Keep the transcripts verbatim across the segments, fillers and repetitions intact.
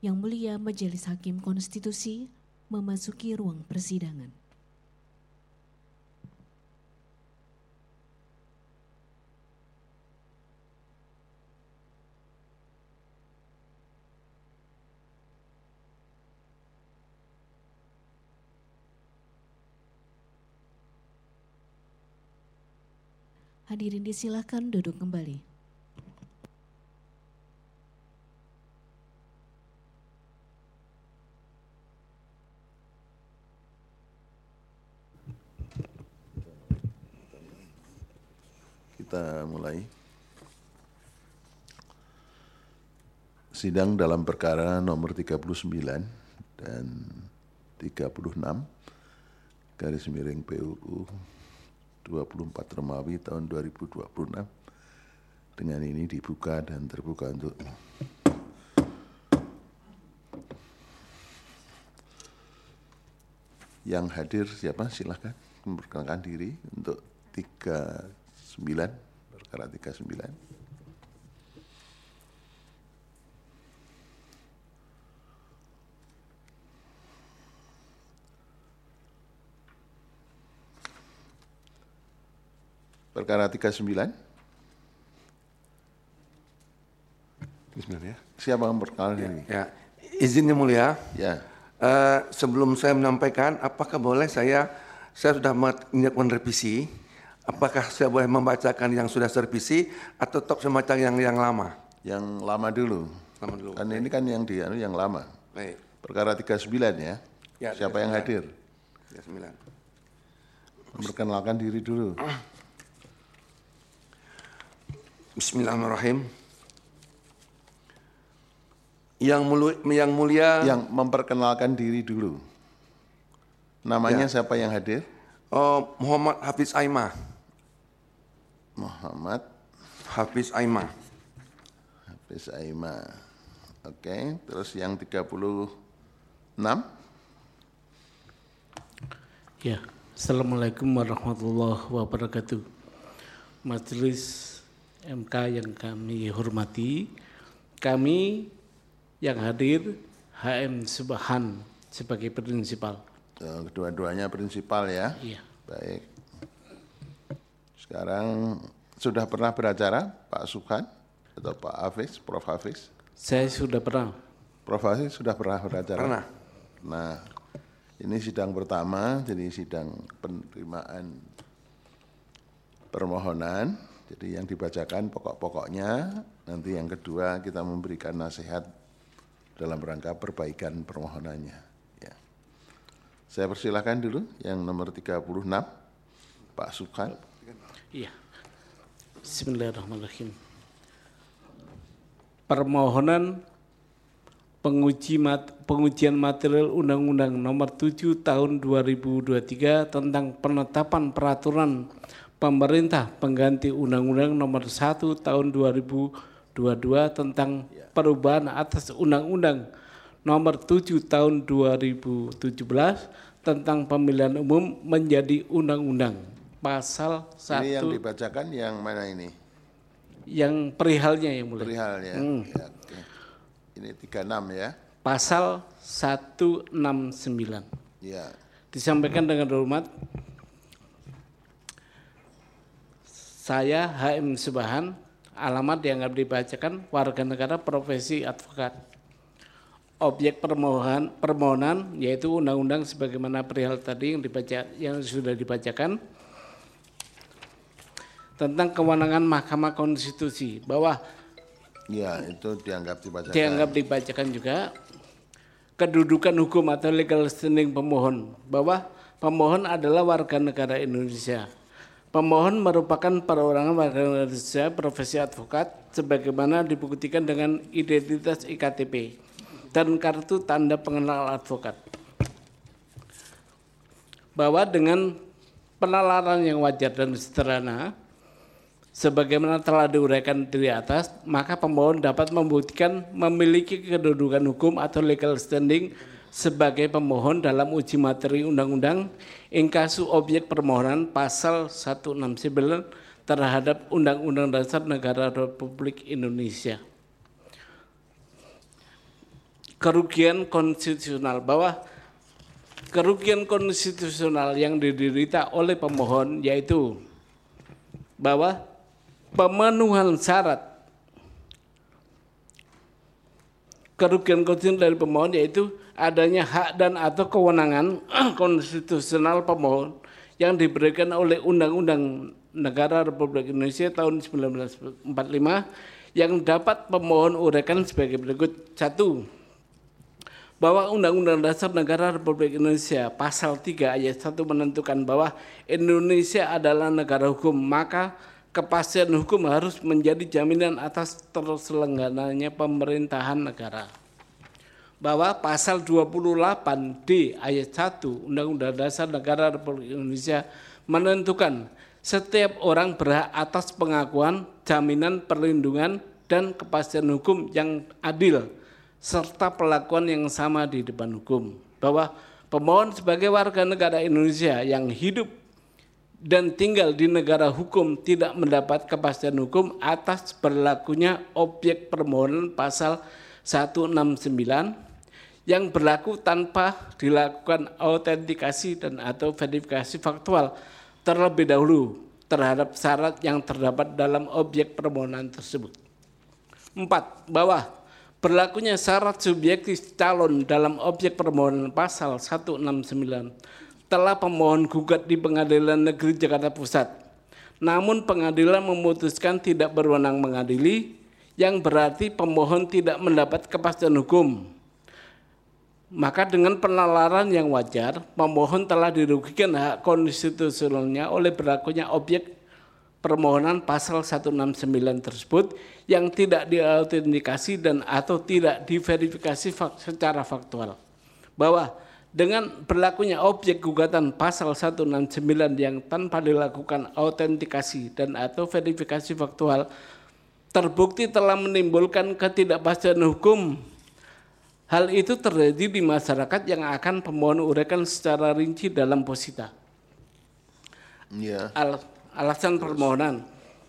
Yang Mulia Majelis Hakim Konstitusi memasuki ruang persidangan. Hadirin disilakan duduk kembali. Kita mulai. Sidang dalam perkara nomor tiga puluh sembilan dan tiga puluh enam garis miring P U U dua puluh empat Romawi tahun dua ribu dua puluh enam dengan ini dibuka dan terbuka untuk yang hadir. Siapa? Silakan memperkenalkan diri untuk tiga puluh sembilan, perkara tiga puluh sembilan. Perkara tiga puluh sembilan. Bismillah ya. Siapa yang memperkenalkan diri? Ya, izin yang mulia. Ya. Uh, sebelum saya menyampaikan, apakah boleh saya, saya sudah menyiapkan revisi, apakah saya boleh membacakan yang sudah serevisi atau tetap semacam yang yang lama? Yang lama dulu. Lama dulu. Kan ini kan yang di anu yang lama. Baik. Perkara tiga puluh sembilan ya. Ya, siapa yang hadir? tiga puluh sembilan. Memperkenalkan diri dulu. Bismillahirrahmanirrahim. Yang mulia, yang mulia, yang memperkenalkan diri dulu. Namanya ya. Siapa yang hadir? Oh, Muhammad Hafiz Aimah. Muhammad Hafiz Aimah. Hafiz Aimah. Oke, terus yang tiga puluh enam. Ya, Assalamualaikum warahmatullahi wabarakatuh. Majelis M K yang kami hormati, kami yang hadir H M Subhan sebagai prinsipal. Kedua-duanya prinsipal ya? Iya. Baik. Sekarang sudah pernah beracara Pak Subhan atau Pak Hafiz, Prof Hafiz? Saya sudah pernah. Prof Hafiz sudah pernah beracara? Pernah. Nah, ini sidang pertama, jadi sidang penerimaan permohonan. Jadi yang dibacakan pokok-pokoknya, nanti yang kedua kita memberikan nasihat dalam rangka perbaikan permohonannya. Ya. Saya persilahkan dulu yang nomor tiga puluh enam, Pak Subhan. Iya. Bismillahirrahmanirrahim. Permohonan penguji mat, pengujian material Undang-Undang Nomor tujuh Tahun dua ribu dua puluh tiga tentang penetapan peraturan pemerintah pengganti Undang-Undang Nomor satu Tahun dua ribu dua puluh dua tentang perubahan atas Undang-Undang Nomor tujuh Tahun dua ribu tujuh belas tentang pemilihan umum menjadi undang-undang. Pasal satu. Ini yang dibacakan yang mana ini? Yang perihalnya yang mulia. Perihalnya. Hmm. Ya, oke. Ini tiga puluh enam ya. Pasal seratus enam puluh sembilan. Ya. Disampaikan dengan hormat. Saya H M Subhan, alamat yang akan dibacakan warga negara profesi advokat. Objek permohonan permohonan yaitu undang-undang sebagaimana perihal tadi yang dibaca yang sudah dibacakan tentang kewenangan Mahkamah Konstitusi, bahwa ya itu dianggap dibacakan. Dianggap dibacakan juga kedudukan hukum atau legal standing pemohon, bahwa pemohon adalah warga negara Indonesia. Pemohon merupakan perorangan warga negara Indonesia profesi advokat sebagaimana dibuktikan dengan identitas I K T P dan kartu tanda pengenal advokat. Bahwa dengan penalaran yang wajar dan sederhana sebagaimana telah diuraikan di atas, maka pemohon dapat membuktikan memiliki kedudukan hukum atau legal standing sebagai pemohon dalam uji materi undang-undang inkasu objek permohonan pasal seratus enam puluh sembilan terhadap Undang-Undang Dasar Negara Republik Indonesia. kerugian konstitusional, bahwa kerugian konstitusional yang diderita oleh pemohon yaitu bahwa pemenuhan syarat kerugian konstitusional dari pemohon yaitu adanya hak dan atau kewenangan konstitusional pemohon yang diberikan oleh Undang-Undang Negara Republik Indonesia tahun seribu sembilan ratus empat puluh lima yang dapat pemohon uraikan sebagai berikut. Satu, bahwa Undang-Undang Dasar Negara Republik Indonesia pasal tiga ayat satu menentukan bahwa Indonesia adalah negara hukum, maka kepastian hukum harus menjadi jaminan atas terselenggaranya pemerintahan negara. Bahwa pasal dua puluh delapan D ayat satu Undang-Undang Dasar Negara Republik Indonesia menentukan setiap orang berhak atas pengakuan, jaminan, perlindungan, dan kepastian hukum yang adil, serta perlakuan yang sama di depan hukum. Bahwa pemohon sebagai warga negara Indonesia yang hidup dan tinggal di negara hukum tidak mendapat kepastian hukum atas berlakunya objek permohonan pasal seratus enam puluh sembilan yang berlaku tanpa dilakukan autentikasi dan atau verifikasi faktual terlebih dahulu terhadap syarat yang terdapat dalam objek permohonan tersebut. Empat, bahwa berlakunya syarat subjektif calon dalam objek permohonan pasal seratus enam puluh sembilan telah pemohon gugat di Pengadilan Negeri Jakarta Pusat. Namun pengadilan memutuskan tidak berwenang mengadili, yang berarti pemohon tidak mendapat kepastian hukum. Maka dengan penalaran yang wajar, pemohon telah dirugikan hak konstitusionalnya oleh berlakunya objek permohonan pasal seratus enam puluh sembilan tersebut yang tidak diautentikasi dan atau tidak diverifikasi secara faktual. Bahwa dengan berlakunya objek gugatan pasal seratus enam puluh sembilan yang tanpa dilakukan autentikasi dan atau verifikasi faktual terbukti telah menimbulkan ketidakpastian hukum. Hal itu terjadi di masyarakat yang akan pemohon uraikan secara rinci dalam posita. Ya. Al, alasan permohonan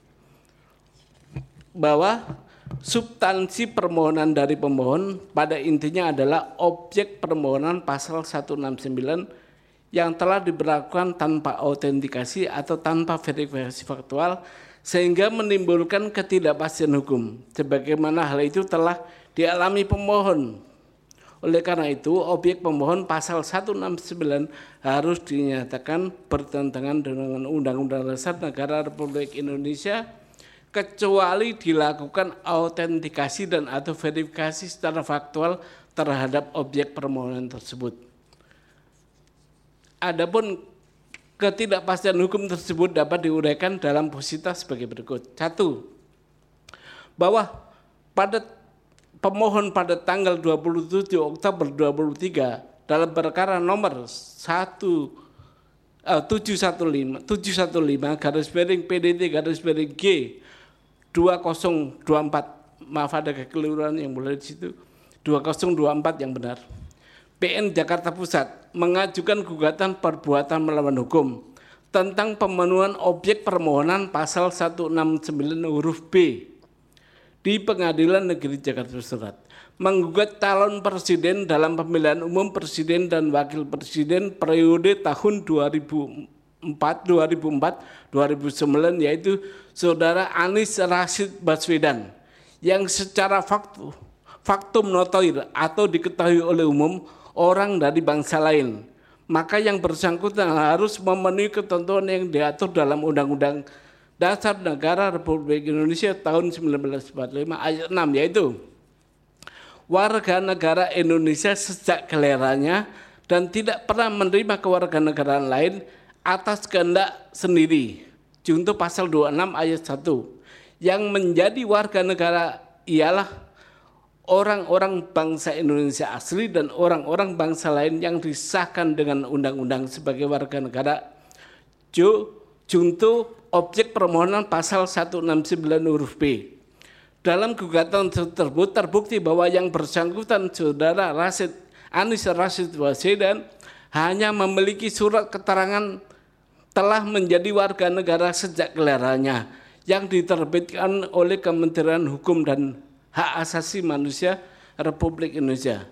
bahwa substansi permohonan dari pemohon pada intinya adalah objek permohonan pasal seratus enam puluh sembilan yang telah diberlakukan tanpa autentikasi atau tanpa verifikasi faktual sehingga menimbulkan ketidakpastian hukum. Sebagaimana hal itu telah dialami pemohon. Oleh karena itu, objek pemohon pasal seratus enam puluh sembilan harus dinyatakan bertentangan dengan Undang-Undang Dasar Negara Republik Indonesia kecuali dilakukan autentikasi dan atau verifikasi secara faktual terhadap objek permohonan tersebut. Adapun ketidakpastian hukum tersebut dapat diuraikan dalam posita sebagai berikut. Satu, bahwa pada pemohon pada tanggal dua puluh tujuh Oktober dua ribu tiga dalam perkara nomor satu tujuh satu lima garis miring P D T garis miring G dua nol dua empat, maaf ada kekeliruan yang boleh di situ, dua nol dua empat yang benar. P N Jakarta Pusat mengajukan gugatan perbuatan melawan hukum tentang pemenuhan objek permohonan pasal seratus enam puluh sembilan huruf B di Pengadilan Negeri Jakarta Pusat, menggugat calon presiden dalam pemilihan umum presiden dan wakil presiden periode tahun dua ribu empat, dua ribu empat, dua ribu sembilan yaitu Saudara Anies Rashid Baswedan yang secara faktu, faktum notoir atau diketahui oleh umum orang dari bangsa lain. Maka yang bersangkutan harus memenuhi ketentuan yang diatur dalam Undang-Undang Dasar Negara Republik Indonesia tahun seribu sembilan ratus empat puluh lima ayat enam yaitu warga negara Indonesia sejak kelahirannya dan tidak pernah menerima kewarganegaraan lain atas kehendak sendiri. Junto pasal dua puluh enam ayat satu yang menjadi warga negara ialah orang-orang bangsa Indonesia asli dan orang-orang bangsa lain yang disahkan dengan undang-undang sebagai warga negara. Jo, junto objek permohonan pasal seratus enam puluh sembilan huruf B. Dalam gugatan tersebut terbukti bahwa yang bersangkutan Saudara Rashid Anies Rashid Baswedan hanya memiliki surat keterangan telah menjadi warga negara sejak kelahirannya yang diterbitkan oleh Kementerian Hukum dan Hak Asasi Manusia Republik Indonesia.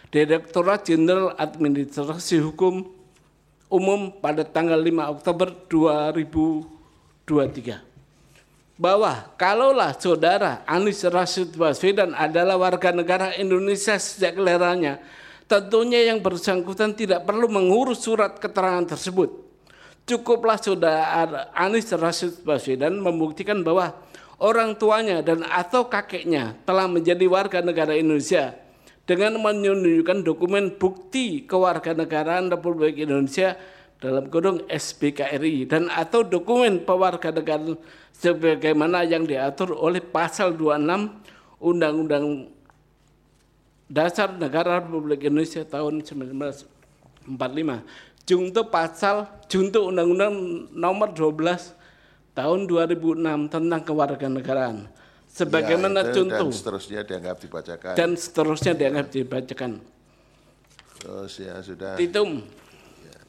Direktorat Jenderal Administrasi Hukum Umum pada tanggal lima Oktober dua ribu dua puluh tiga. Bahwa kalaulah saudara Anies Rashid Baswedan adalah warga negara Indonesia sejak kelahirannya, tentunya yang bersangkutan tidak perlu mengurus surat keterangan tersebut. Cukuplah saudara Anies Rashid Baswedan membuktikan bahwa orang tuanya dan atau kakeknya telah menjadi warga negara Indonesia dengan menunjukkan dokumen bukti kewarganegaraan Republik Indonesia dalam kurung S B K R I dan atau dokumen pewarganegaraan sebagaimana yang diatur oleh pasal dua puluh enam Undang-Undang Dasar Negara Republik Indonesia tahun seribu sembilan ratus empat puluh lima, junto pasal junto Undang-Undang Nomor dua belas tahun dua ribu enam tentang kewarganegaraan. Sebagaimana ya, contoh dan seterusnya dianggap dibacakan. Dan seterusnya dianggap dibacakan. Terus ya sudah. Petitum. Ya.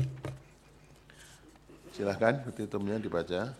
Silahkan petitumnya dibaca.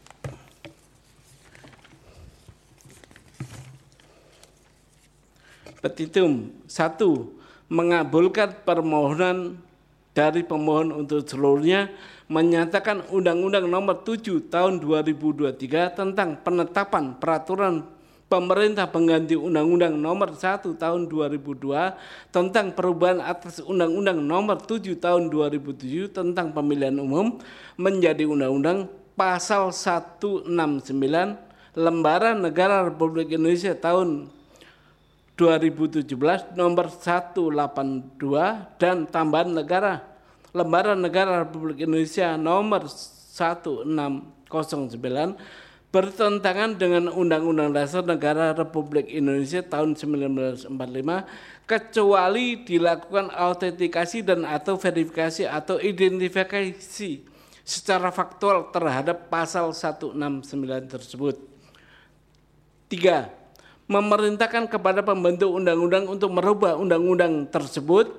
Petitum satu, mengabulkan permohonan dari pemohon untuk seluruhnya menyatakan Undang-Undang Nomor tujuh Tahun dua ribu dua puluh tiga tentang penetapan peraturan pemerintah pengganti Undang-Undang Nomor satu Tahun dua ribu dua tentang perubahan atas Undang-Undang Nomor tujuh Tahun dua ribu tujuh tentang pemilihan umum menjadi undang-undang pasal seratus enam puluh sembilan Lembaran Negara Republik Indonesia tahun dua ribu tujuh belas nomor seratus delapan puluh dua dan tambahan negara Lembaran Negara Republik Indonesia nomor seribu enam ratus sembilan bertentangan dengan Undang-Undang Dasar Negara Republik Indonesia tahun seribu sembilan ratus empat puluh lima kecuali dilakukan autentikasi dan atau verifikasi atau identifikasi secara faktual terhadap pasal seratus enam puluh sembilan tersebut. Tiga, memerintahkan kepada pembentuk undang-undang untuk merubah undang-undang tersebut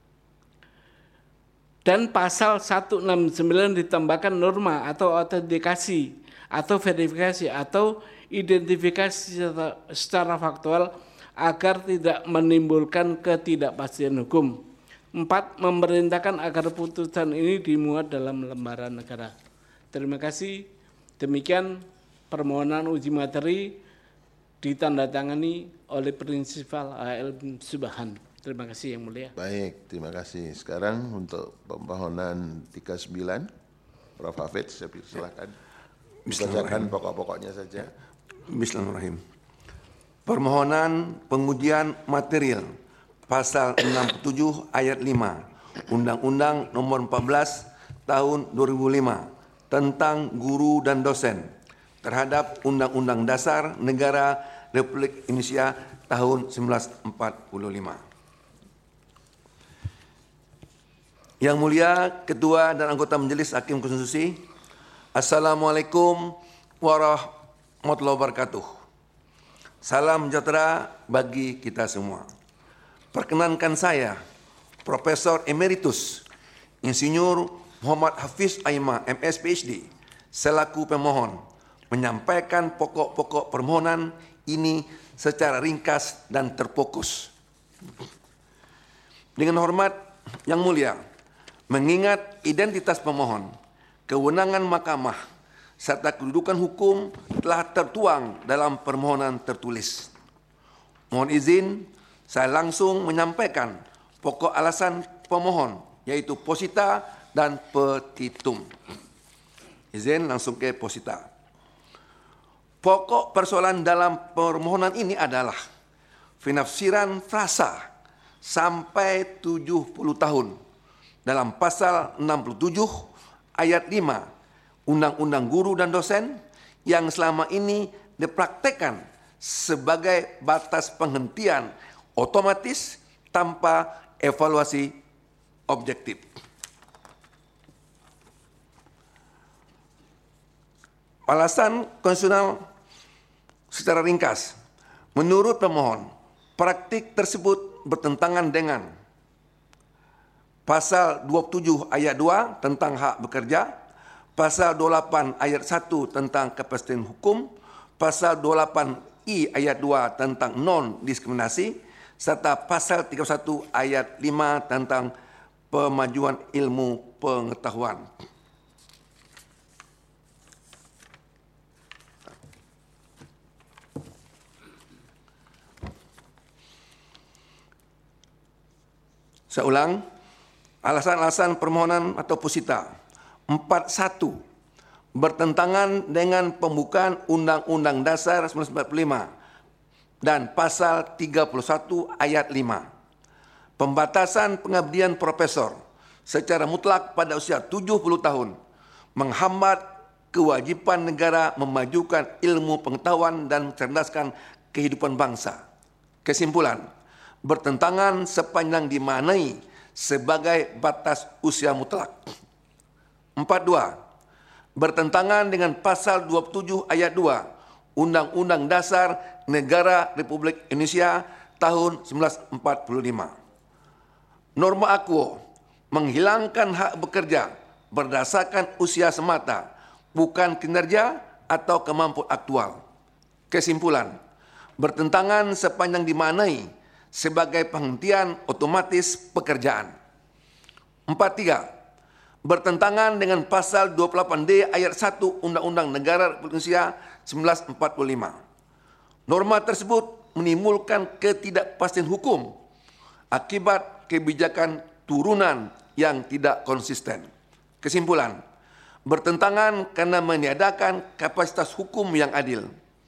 dan pasal seratus enam puluh sembilan ditambahkan norma atau autentikasi atau verifikasi atau identifikasi secara, secara faktual agar tidak menimbulkan ketidakpastian hukum. Empat, memerintahkan agar putusan ini dimuat dalam lembaran negara. Terima kasih. Demikian permohonan uji materi ditandatangani oleh Prinsipal A L Subhan. Terima kasih Yang Mulia. Baik, terima kasih. Sekarang untuk permohonan tiga puluh sembilan, Prof Hafidz, saya silakan. Bacakan pokok-pokoknya saja. Bismillahirrahmanirrahim. Permohonan pengujian material pasal enam puluh tujuh ayat lima Undang-Undang Nomor empat belas Tahun dua ribu lima tentang guru dan dosen terhadap Undang-Undang Dasar Negara Republik Indonesia tahun seribu sembilan ratus empat puluh lima. Yang Mulia Ketua dan anggota Majelis Hakim Konstitusi, Assalamualaikum warahmatullahi wabarakatuh. Salam sejahtera bagi kita semua. Perkenankan saya, Profesor Emeritus Insinyur Muhammad Hafiz Aima, M S P H D, selaku pemohon, menyampaikan pokok-pokok permohonan ini secara ringkas dan terfokus. Dengan hormat Yang Mulia, mengingat identitas pemohon, kewenangan mahkamah, serta kedudukan hukum telah tertuang dalam permohonan tertulis. Mohon izin, saya langsung menyampaikan pokok alasan pemohon, yaitu posita dan petitum. Izin langsung ke posita. Pokok persoalan dalam permohonan ini adalah penafsiran frasa sampai tujuh puluh tahun dalam pasal enam puluh tujuh ayat lima Undang-Undang Guru dan Dosen yang selama ini dipraktekkan sebagai batas penghentian otomatis tanpa evaluasi objektif. Alasan konstitusional secara ringkas, menurut pemohon, praktik tersebut bertentangan dengan pasal dua puluh tujuh ayat dua tentang hak bekerja, pasal dua puluh delapan ayat satu tentang kepastian hukum, pasal dua puluh delapan I ayat dua tentang non-diskriminasi, serta pasal tiga puluh satu ayat lima tentang pemajuan ilmu pengetahuan. Saya ulang, alasan-alasan permohonan atau pusita. empat satu. Bertentangan dengan pembukaan Undang-Undang Dasar seribu sembilan ratus empat puluh lima dan pasal tiga puluh satu ayat lima. Pembatasan pengabdian profesor secara mutlak pada usia tujuh puluh tahun menghambat kewajiban negara memajukan ilmu pengetahuan dan mencerdaskan kehidupan bangsa. Kesimpulan, bertentangan sepanjang dimaknai sebagai batas usia mutlak. empat dua. Bertentangan dengan pasal dua puluh tujuh ayat dua Undang-Undang Dasar Negara Republik Indonesia tahun seribu sembilan ratus empat puluh lima. Norma Aquo menghilangkan hak bekerja berdasarkan usia semata, bukan kinerja atau kemampuan aktual. Kesimpulan, bertentangan sepanjang dimaknai sebagai penghentian otomatis pekerjaan. empat tiga. Bertentangan dengan pasal dua puluh delapan D ayat satu Undang-Undang Negara Republik Indonesia seribu sembilan ratus empat puluh lima. Norma tersebut menimbulkan ketidakpastian hukum akibat kebijakan turunan yang tidak konsisten. Kesimpulan, bertentangan karena meniadakan kapasitas hukum yang adil.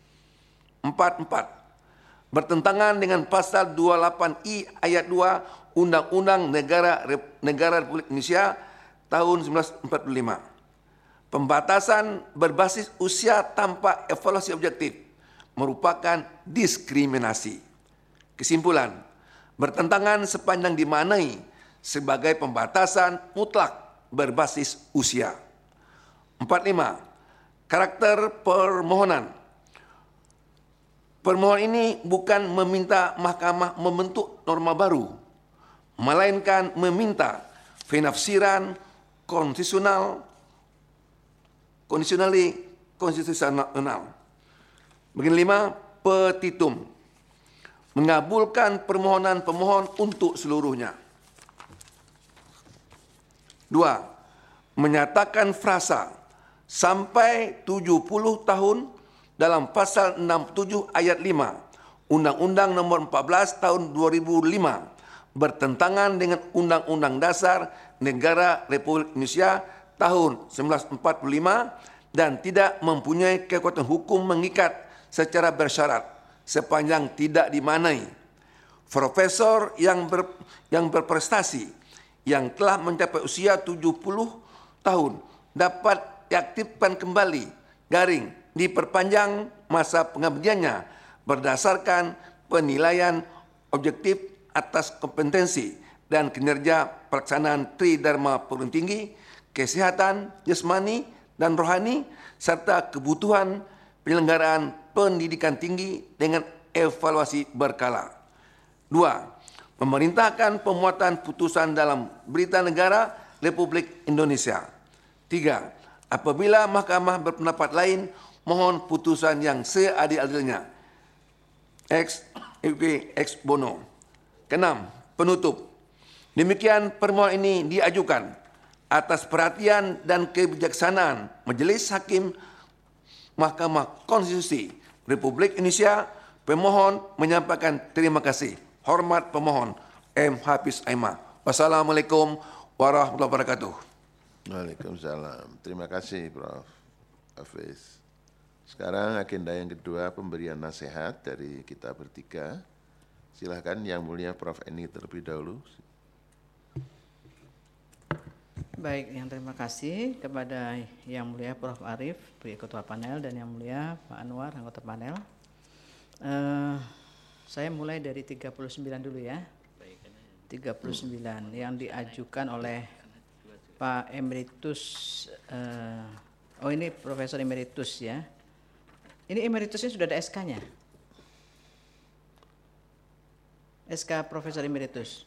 empat empat. Bertentangan dengan pasal dua puluh delapan I ayat dua Undang-Undang Negara Negara Republik Indonesia tahun seribu sembilan ratus empat puluh lima. Pembatasan berbasis usia tanpa evaluasi objektif merupakan diskriminasi. Kesimpulan, bertentangan sepanjang dimaknai sebagai pembatasan mutlak berbasis usia. empat lima. Karakter permohonan. Permohonan ini bukan meminta mahkamah membentuk norma baru, melainkan meminta penafsiran konstitusional, kondisionali konstitusional. Bagian lima, petitum. Mengabulkan permohonan pemohon untuk seluruhnya. Dua, menyatakan frasa sampai tujuh puluh tahun dalam pasal enam puluh tujuh ayat lima Undang-Undang Nomor empat belas Tahun dua ribu lima bertentangan dengan Undang-Undang Dasar Negara Republik Indonesia tahun seribu sembilan ratus empat puluh lima dan tidak mempunyai kekuatan hukum mengikat secara bersyarat sepanjang tidak dimaknai. Profesor yang ber, yang berprestasi yang telah mencapai usia tujuh puluh tahun dapat diaktifkan kembali garing diperpanjang masa pengabdiannya berdasarkan penilaian objektif atas kompetensi dan kinerja pelaksanaan Tridharma perguruan tinggi, kesehatan, jasmani, dan rohani, serta kebutuhan penyelenggaraan pendidikan tinggi dengan evaluasi berkala. Dua, memerintahkan pemuatan putusan dalam Berita Negara Republik Indonesia. Tiga, apabila mahkamah berpendapat lain, mohon putusan yang seadil-adilnya. Ex ex bono. Keenam, penutup. Demikian permohonan ini diajukan atas perhatian dan kebijaksanaan Majelis Hakim Mahkamah Konstitusi Republik Indonesia. Pemohon menyampaikan terima kasih. Hormat pemohon, M. Hafiz Aimah. Wassalamualaikum warahmatullahi wabarakatuh. Waalaikumsalam. Terima kasih Prof Hafiz. Sekarang agenda yang kedua, pemberian nasihat dari kita bertiga. Silakan Yang Mulia Prof Eni terlebih dahulu. Baik, yang terima kasih kepada Yang Mulia Prof Arief, Ketua Panel, dan Yang Mulia Pak Anwar, anggota panel. Uh, saya mulai dari tiga puluh sembilan dulu ya. tiga puluh sembilan yang diajukan oleh Pak Emeritus, uh, oh ini Profesor Emeritus ya. Ini emeritusnya sudah ada S K-nya? S K Profesor Emeritus.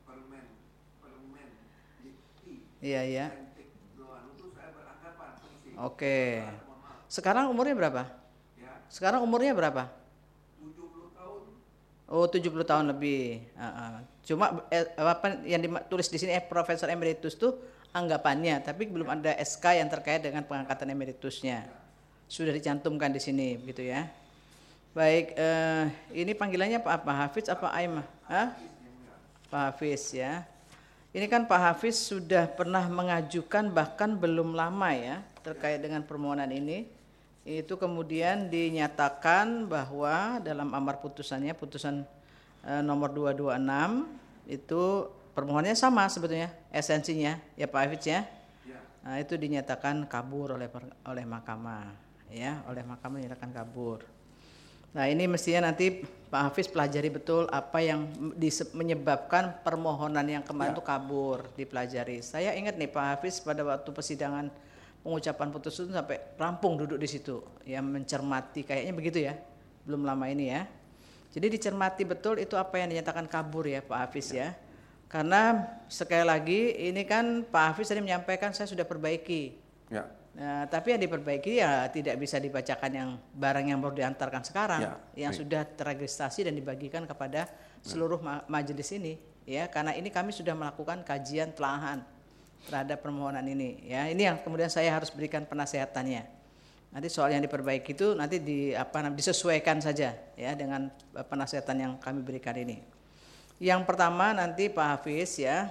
Iya, iya. Oke. Sekarang umurnya berapa? Sekarang umurnya berapa? tujuh puluh tahun. Oh, tujuh puluh tahun lebih. Uh, uh. Cuma eh, apa yang ditulis di sini eh, Profesor Emeritus tuh anggapannya, tapi belum ada S K yang terkait dengan pengangkatan emeritusnya. Sudah dicantumkan di sini, begitu ya. Baik, eh, ini panggilannya Pak apa? Hafiz apa Aimah? Hah? Pak Hafiz ya. Ini kan Pak Hafiz sudah pernah mengajukan bahkan belum lama ya terkait dengan permohonan ini. Itu kemudian dinyatakan bahwa dalam amar putusannya, putusan eh, nomor dua ratus dua puluh enam itu permohonannya sama sebetulnya esensinya ya Pak Hafiz ya. Nah, itu dinyatakan kabur oleh oleh mahkamah ya, oleh mahkamah dinyatakan kabur. Nah, ini mestinya nanti Pak Hafiz pelajari betul apa yang menyebabkan permohonan yang kemarin itu ya. kabur, dipelajari. Saya ingat nih Pak Hafiz pada waktu persidangan pengucapan putusan sampai rampung duduk di situ, ya mencermati kayaknya begitu ya, belum lama ini ya. Jadi dicermati betul itu apa yang dinyatakan kabur ya Pak Hafiz ya. Karena sekali lagi ini kan Pak Hafiz tadi menyampaikan saya sudah perbaiki. Ya. Nah, tapi yang diperbaiki ya tidak bisa dibacakan yang barang yang baru diantarkan sekarang, ya, yang baik. Sudah terregistrasi dan dibagikan kepada seluruh ma majelis ini, ya, karena ini kami sudah melakukan kajian telahan terhadap permohonan ini, ya, ini yang kemudian saya harus berikan penasehatannya. Nanti soal yang diperbaiki itu nanti di apa disesuaikan saja, ya, dengan penasehatan yang kami berikan ini. Yang pertama nanti Pak Hafiz ya.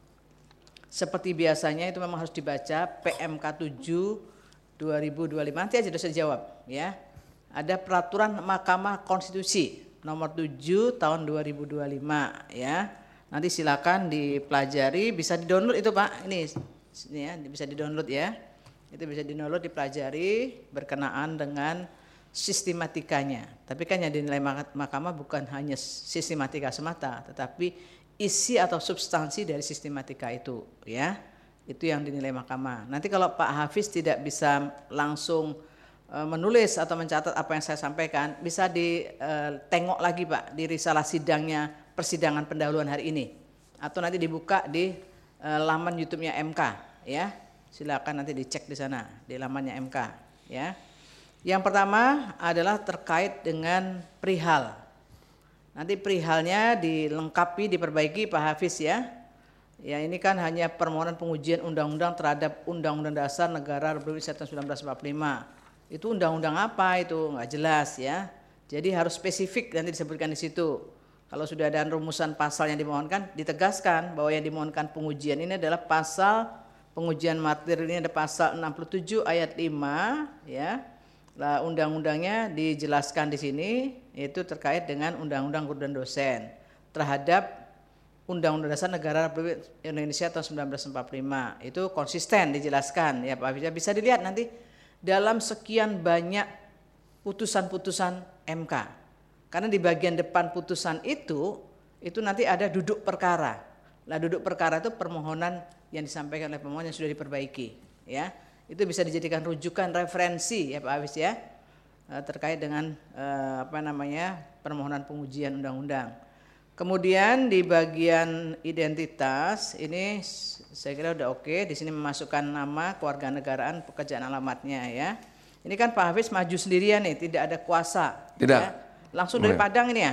Seperti biasanya itu memang harus dibaca P M K tujuh dua ribu dua puluh lima, nanti aja dosen jawab ya. Ada peraturan Mahkamah Konstitusi nomor tujuh tahun dua ribu dua puluh lima ya. Nanti silakan dipelajari, bisa di-download itu Pak. Ini, ini ya, bisa di-download ya. Itu bisa di-download, dipelajari berkenaan dengan sistematikanya. Tapi kan yang dinilai mahkamah bukan hanya sistematika semata, tetapi isi atau substansi dari sistematika itu ya, itu yang dinilai mahkamah. Nanti kalau Pak Hafiz tidak bisa langsung e, menulis atau mencatat apa yang saya sampaikan, bisa ditengok lagi Pak di risalah sidangnya persidangan pendahuluan hari ini, atau nanti dibuka di e, laman YouTube-nya M K ya, silakan nanti dicek di sana di lamannya M K ya. Yang pertama adalah terkait dengan perihal. Nanti perihalnya dilengkapi, diperbaiki Pak Hafiz ya. Ya ini kan hanya permohonan pengujian undang-undang terhadap Undang-Undang Dasar Negara Republik Indonesia tahun seribu sembilan ratus empat puluh lima. Itu undang-undang apa itu nggak jelas ya. Jadi harus spesifik nanti disebutkan di situ. Kalau sudah ada rumusan pasal yang dimohonkan, ditegaskan bahwa yang dimohonkan pengujian ini adalah pasal pengujian materi ini ada pasal enam puluh tujuh ayat lima ya. Lah undang-undangnya dijelaskan di sini itu terkait dengan Undang-Undang Guru dan Dosen terhadap Undang-Undang Dasar Negara Republik Indonesia tahun seribu sembilan ratus empat puluh lima. Itu konsisten dijelaskan ya Pak Hafiz. Bisa dilihat nanti dalam sekian banyak putusan-putusan M K. Karena di bagian depan putusan itu itu nanti ada duduk perkara. Lah duduk perkara itu permohonan yang disampaikan oleh pemohon yang sudah diperbaiki ya. Itu bisa dijadikan rujukan referensi ya Pak Hafiz ya terkait dengan eh, apa namanya permohonan pengujian undang-undang. Kemudian di bagian identitas ini saya kira udah oke. Di sini memasukkan nama, kewarganegaraan, pekerjaan alamatnya ya. Ini kan Pak Hafiz maju sendirian nih, tidak ada kuasa. Tidak. Ya. Langsung dari Padang ini ya.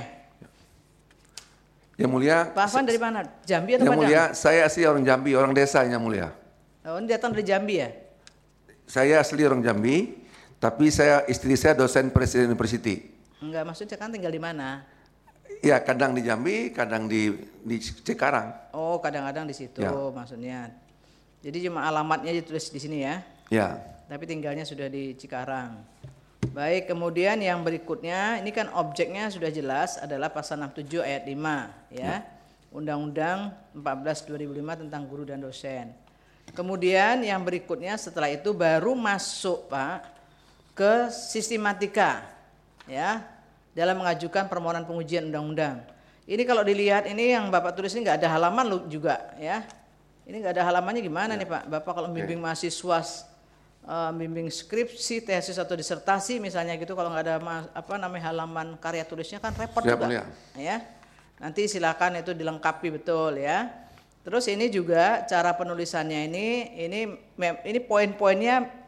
Yang mulia. Pak Afan dari mana? Jambi atau Yang Padang? mulia, saya asli orang Jambi, orang desa yang mulia. Oh, ini datang dari Jambi ya? Saya asli orang Jambi, tapi saya istri saya dosen Presiden University. Enggak, maksudnya kan tinggal di mana? Ya, kadang di Jambi, kadang di di Cikarang. Oh, kadang-kadang di situ ya. Maksudnya. Jadi cuma alamatnya ditulis di sini ya? Ya. Tapi tinggalnya sudah di Cikarang. Baik, kemudian yang berikutnya, ini kan objeknya sudah jelas adalah pasal enam puluh tujuh ayat lima ya. Undang-Undang empat belas dua ribu lima tentang guru dan dosen. Kemudian yang berikutnya setelah itu baru masuk Pak ke sistematika ya dalam mengajukan permohonan pengujian undang-undang. Ini kalau dilihat ini yang Bapak tulis ini nggak ada halaman lu juga ya. Ini nggak ada halamannya gimana ya. Nih Pak? Bapak kalau membimbing okay. mahasiswa uh, membimbing skripsi, tesis atau disertasi misalnya gitu, kalau nggak ada apa namanya halaman karya tulisnya kan repot Siap, juga. Ya. ya. Nanti silakan itu dilengkapi betul ya. Terus ini juga cara penulisannya ini ini ini poin-poinnya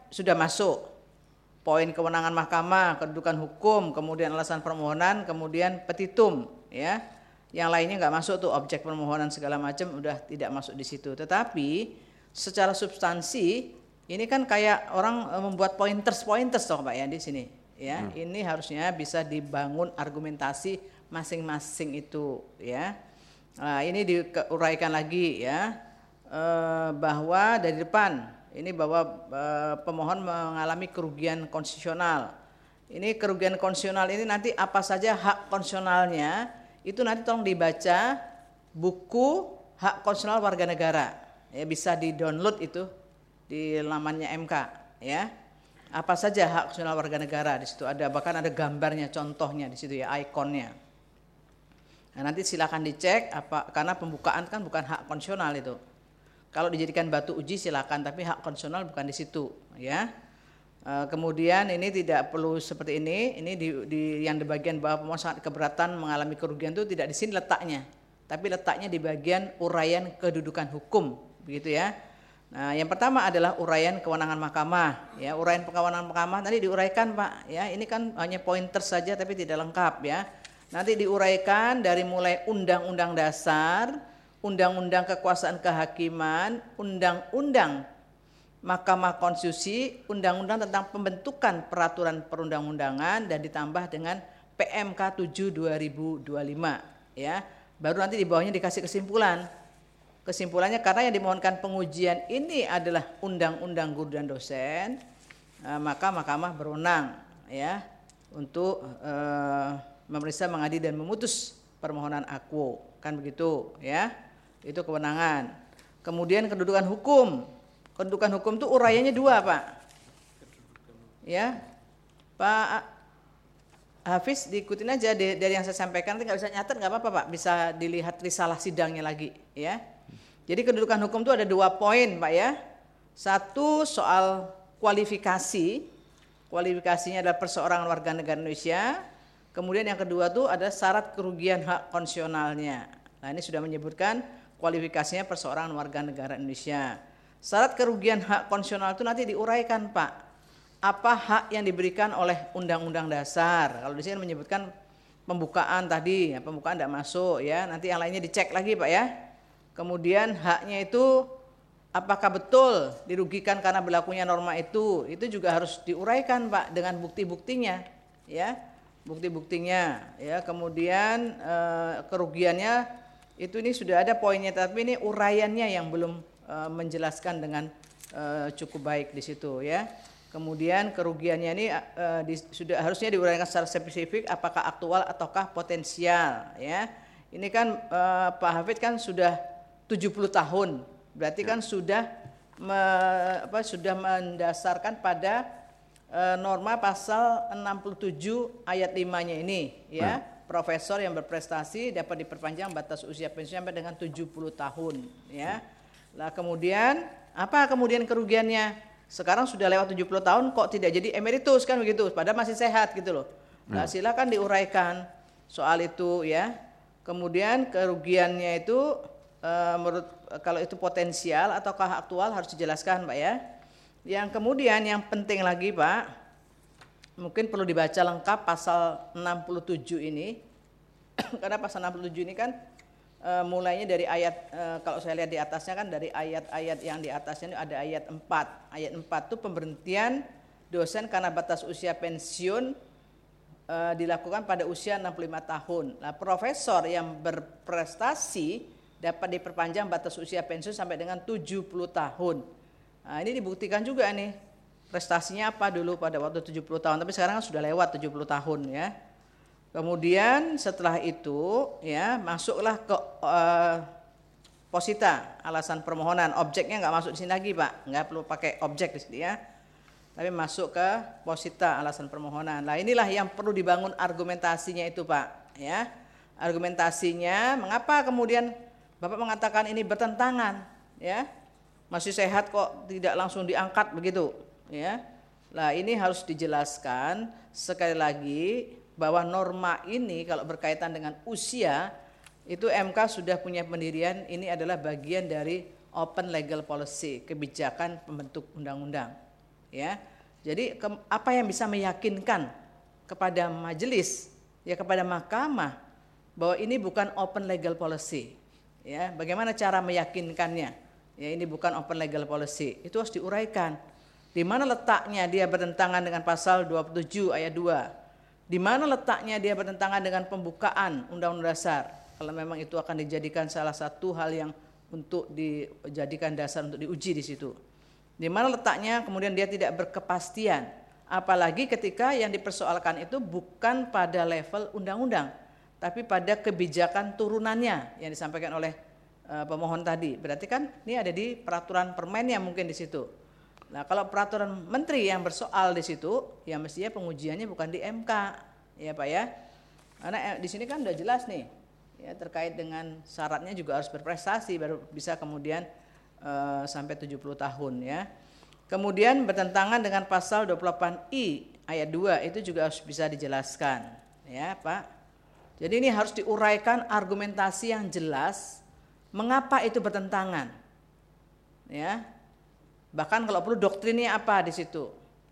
sudah masuk. Poin kewenangan mahkamah, kedudukan hukum, kemudian alasan permohonan, kemudian petitum, ya. Yang lainnya nggak masuk tuh, objek permohonan segala macam udah tidak masuk di situ. Tetapi secara substansi ini kan kayak orang membuat pointers-pointers toh Pak ya di sini, ya. Hmm. Ini harusnya bisa dibangun argumentasi masing-masing itu, ya. Nah, ini diuraikan lagi ya, eh, bahwa dari depan ini bahwa eh, pemohon mengalami kerugian konstitusional. Ini kerugian konstitusional ini nanti apa saja hak konstitusionalnya itu nanti tolong dibaca buku hak konstitusional warga negara, ya, bisa di-download itu di lamannya M K, ya. Apa saja hak konstitusional warga negara di situ ada, bahkan ada gambarnya, contohnya di situ ya, ikonnya. Nah, nanti silakan dicek apa, karena pembukaan kan bukan hak konstitusional itu. Kalau dijadikan batu uji silakan, tapi hak konstitusional bukan di situ, ya. E, kemudian ini tidak perlu seperti ini. Ini di, di yang di bagian bawah pemohon sangat keberatan mengalami kerugian itu tidak di sini letaknya, tapi letaknya di bagian uraian kedudukan hukum, begitu ya. Nah, yang pertama adalah uraian kewenangan mahkamah, ya. Uraian kewenangan mahkamah tadi diuraikan Pak, ya. Ini kan hanya pointer saja tapi tidak lengkap, ya. Nanti diuraikan dari mulai Undang-Undang Dasar, Undang-Undang Kekuasaan Kehakiman, Undang-Undang Mahkamah Konstitusi, Undang-Undang tentang pembentukan peraturan perundang-undangan, dan ditambah dengan P M K tujuh dua ribu dua puluh lima, ya. Baru nanti di bawahnya dikasih kesimpulan. Kesimpulannya karena yang dimohonkan pengujian ini adalah Undang-Undang Guru dan Dosen, maka mahkamah berwenang, ya, untuk eh, memeriksa, mengadili dan memutus permohonan akwo, kan begitu, ya. Itu kewenangan. Kemudian kedudukan hukum. Kedudukan hukum itu uraiannya dua, Pak. Ya. Pak Hafiz diikutin aja dari yang saya sampaikan, nanti nggak bisa nyatet nggak apa-apa, Pak. Bisa dilihat risalah sidangnya lagi, ya. Jadi kedudukan hukum itu ada dua poin, Pak, ya. Satu soal kualifikasi. Kualifikasinya adalah perseorangan warga negara Indonesia. Kemudian yang kedua itu ada syarat kerugian hak konstitusionalnya. Nah, ini sudah menyebutkan kualifikasinya perseorangan warga negara Indonesia. Syarat kerugian hak konstitusional itu nanti diuraikan, Pak. Apa hak yang diberikan oleh Undang-Undang Dasar? Kalau di sini menyebutkan pembukaan tadi, ya, pembukaan tidak masuk, ya. Nanti yang lainnya dicek lagi, Pak, ya. Kemudian haknya itu apakah betul dirugikan karena berlakunya norma itu? Itu juga harus diuraikan, Pak, dengan bukti-buktinya, ya. Bukti-buktinya, ya. Kemudian e, kerugiannya itu ini sudah ada poinnya, tapi ini uraiannya yang belum e, menjelaskan dengan e, cukup baik di situ, ya. Kemudian kerugiannya ini e, di, sudah harusnya diuraikan secara spesifik, apakah aktual ataukah potensial, ya. Ini kan e, Pak Hafid kan sudah tujuh puluh tahun, berarti kan sudah me, apa, sudah mendasarkan pada norma pasal enam puluh tujuh ayat lima-nya ini, ya. Hmm. Profesor yang berprestasi dapat diperpanjang batas usia pensiun sampai dengan tujuh puluh tahun, ya. Lah kemudian apa kemudian kerugiannya? Sekarang sudah lewat tujuh puluh tahun kok tidak jadi emeritus, kan begitu, padahal masih sehat gitu loh. Nah, silakan diuraikan soal itu, ya. Kemudian kerugiannya itu e, menurut kalau itu potensial ataukah aktual harus dijelaskan, Pak, ya. Yang kemudian yang penting lagi, Pak, mungkin perlu dibaca lengkap pasal enam puluh tujuh ini. Karena pasal enam puluh tujuh ini kan e, mulainya dari ayat, e, kalau saya lihat di atasnya kan dari ayat-ayat yang di atasnya ini ada ayat empat. Ayat empat itu pemberhentian dosen karena batas usia pensiun e, dilakukan pada usia enam puluh lima tahun. Nah, profesor yang berprestasi dapat diperpanjang batas usia pensiun sampai dengan tujuh puluh tahun. Nah, ini dibuktikan juga nih prestasinya apa dulu pada waktu tujuh puluh tahun, tapi sekarang sudah lewat tujuh puluh tahun, ya. Kemudian setelah itu, ya, masuklah ke uh, posita alasan permohonan. Objeknya nggak masuk di sini lagi, Pak, nggak perlu pakai objek di sini, ya, tapi masuk ke posita alasan permohonan. Nah, inilah yang perlu dibangun argumentasinya itu, Pak, ya. Argumentasinya mengapa kemudian Bapak mengatakan ini bertentangan, ya. Masih sehat kok tidak langsung diangkat begitu, ya. Nah, ini harus dijelaskan sekali lagi bahwa norma ini kalau berkaitan dengan usia itu M K sudah punya pendirian, ini adalah bagian dari open legal policy, kebijakan pembentuk undang-undang. ya. Jadi ke, apa yang bisa meyakinkan kepada majelis, ya kepada mahkamah bahwa ini bukan open legal policy, ya. Bagaimana cara meyakinkannya? Ya ini bukan open legal policy. Itu harus diuraikan. Di mana letaknya dia bertentangan dengan pasal dua puluh tujuh ayat dua? Di mana letaknya dia bertentangan dengan pembukaan Undang-Undang Dasar? Kalau memang itu akan dijadikan salah satu hal yang untuk dijadikan dasar untuk diuji di situ. Di mana letaknya kemudian dia tidak berkepastian, apalagi ketika yang dipersoalkan itu bukan pada level undang-undang, tapi pada kebijakan turunannya yang disampaikan oleh uh, pemohon tadi. Berarti kan ini ada di peraturan permennya mungkin di situ. Nah kalau peraturan menteri yang bersoal di situ, ya mestinya pengujiannya bukan di M K, ya Pak ya. Karena di sini kan udah jelas nih, ya terkait dengan syaratnya juga harus berprestasi baru bisa kemudian Uh, sampai tujuh puluh tahun ya. Kemudian bertentangan dengan pasal dua puluh delapan I ayat dua itu juga harus bisa dijelaskan ya Pak. Jadi ini harus diuraikan argumentasi yang jelas mengapa itu bertentangan. Ya. Bahkan kalau perlu doktrinnya apa di situ.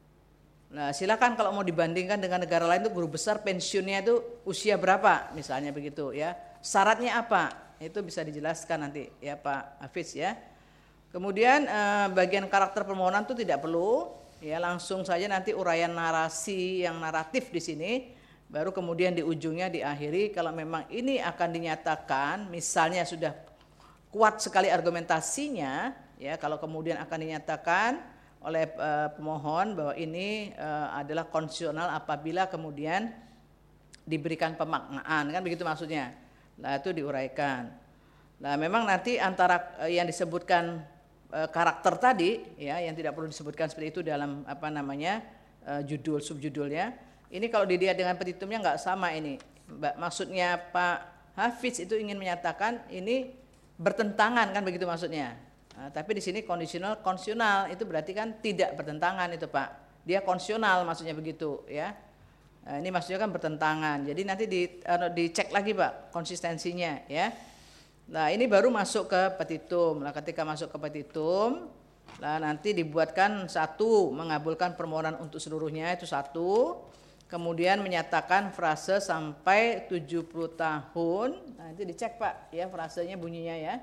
Nah, silakan kalau mau dibandingkan dengan negara lain itu guru besar pensiunnya itu usia berapa misalnya begitu ya. Syaratnya apa? Itu bisa dijelaskan nanti ya Pak Hafiz ya. Kemudian eh, bagian karakter permohonan itu tidak perlu, ya langsung saja nanti uraian narasi yang naratif di sini, baru kemudian di ujungnya diakhiri kalau memang ini akan dinyatakan, misalnya sudah kuat sekali argumentasinya, ya kalau kemudian akan dinyatakan oleh eh, pemohon bahwa ini eh, adalah konstitusional apabila kemudian diberikan pemaknaan, kan begitu maksudnya. Nah itu diuraikan. Nah memang nanti antara eh, yang disebutkan karakter tadi ya yang tidak perlu disebutkan seperti itu dalam apa namanya uh, judul subjudulnya. Ini kalau dilihat dengan petitumnya nggak sama ini. Maksudnya Pak Hafiz itu ingin menyatakan ini bertentangan kan begitu maksudnya. Nah, tapi di sini kondisional konstitusional itu berarti kan tidak bertentangan itu Pak. Dia konstitusional maksudnya begitu ya. Nah, ini maksudnya kan bertentangan. Jadi nanti di, uh, dicek lagi Pak konsistensinya ya. Nah ini baru masuk ke petitum. Nah ketika masuk ke petitum, nah nanti dibuatkan satu mengabulkan permohonan untuk seluruhnya itu satu, kemudian menyatakan frase sampai tujuh puluh tahun. Nah itu dicek Pak, ya frasenya bunyinya ya.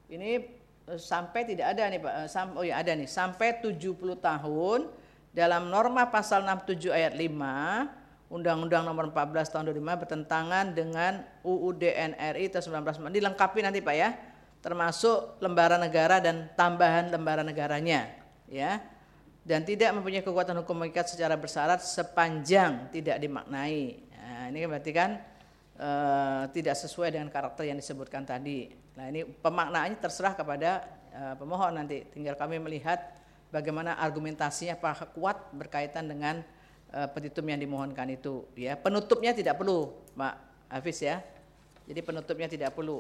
Ini sampai tidak ada nih Pak. Oh ya ada nih sampai tujuh puluh tahun dalam norma pasal enam puluh tujuh ayat lima. Undang-Undang Nomor empat belas Tahun dua ribu lima bertentangan dengan U U D N R I tahun sembilan belas. Dilengkapi nanti Pak ya, termasuk lembaran negara dan tambahan lembaran negaranya, ya. Dan tidak mempunyai kekuatan hukum mengikat secara bersyarat sepanjang tidak dimaknai. Nah, ini berarti kan e, tidak sesuai dengan karakter yang disebutkan tadi. Nah, ini pemaknaannya terserah kepada e, pemohon nanti. Tinggal kami melihat bagaimana argumentasinya apakah kuat berkaitan dengan petitum yang dimohonkan itu ya. Penutupnya tidak perlu Pak Hafiz ya. Jadi penutupnya tidak perlu.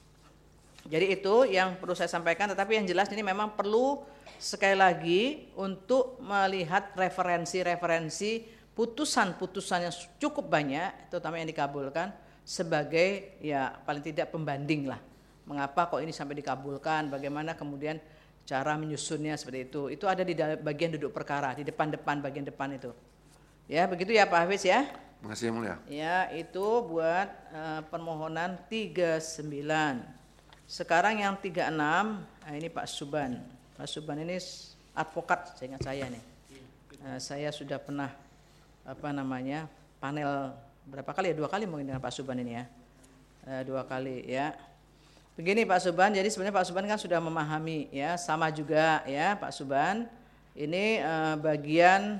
Jadi itu yang perlu saya sampaikan, tetapi yang jelas ini memang perlu sekali lagi untuk melihat referensi-referensi putusan-putusan yang cukup banyak, terutama yang dikabulkan sebagai ya paling tidak pembanding lah. Mengapa kok ini sampai dikabulkan, bagaimana kemudian cara menyusunnya seperti itu. Itu ada di bagian duduk perkara, di depan-depan bagian depan itu. Ya begitu ya Pak Hafiz ya. Terima kasih yang mulia. Ya itu buat uh, permohonan tiga puluh sembilan. Sekarang yang tiga puluh enam, nah ini Pak Suban. Pak Suban ini advokat, saya ingat saya nih. Uh, saya sudah pernah apa namanya panel berapa kali ya? Dua kali mungkin dengan Pak Suban ini ya. Uh, dua kali ya. Begini Pak Suban, jadi sebenarnya Pak Suban kan sudah memahami ya, sama juga ya Pak Suban. Ini uh, bagian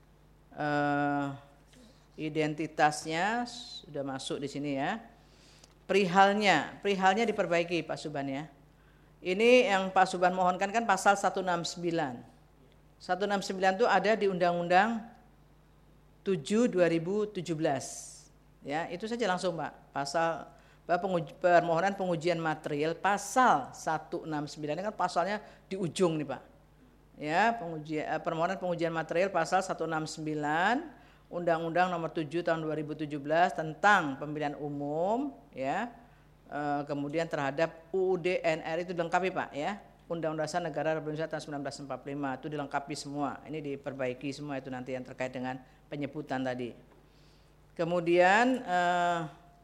Uh, identitasnya sudah masuk di sini ya. Perihalnya, perihalnya diperbaiki Pak Suban ya. Ini yang Pak Suban mohonkan kan pasal seratus enam puluh sembilan. seratus enam puluh sembilan itu ada di Undang-Undang tujuh dua ribu tujuh belas. Ya, itu saja langsung Pak. Pasal penguji, permohonan pengujian material pasal seratus enam puluh sembilan ini kan pasalnya di ujung nih Pak. Ya, pengujian, permohonan pengujian material pasal seratus enam puluh sembilan Undang-Undang Nomor tujuh Tahun dua ribu tujuh belas tentang pemilihan umum ya. E, kemudian terhadap U U D N R I itu dilengkapi Pak ya. Undang-Undang Dasar Negara Republik Indonesia tahun sembilan belas empat puluh lima, itu dilengkapi semua. Ini diperbaiki semua itu nanti yang terkait dengan penyebutan tadi. Kemudian eh,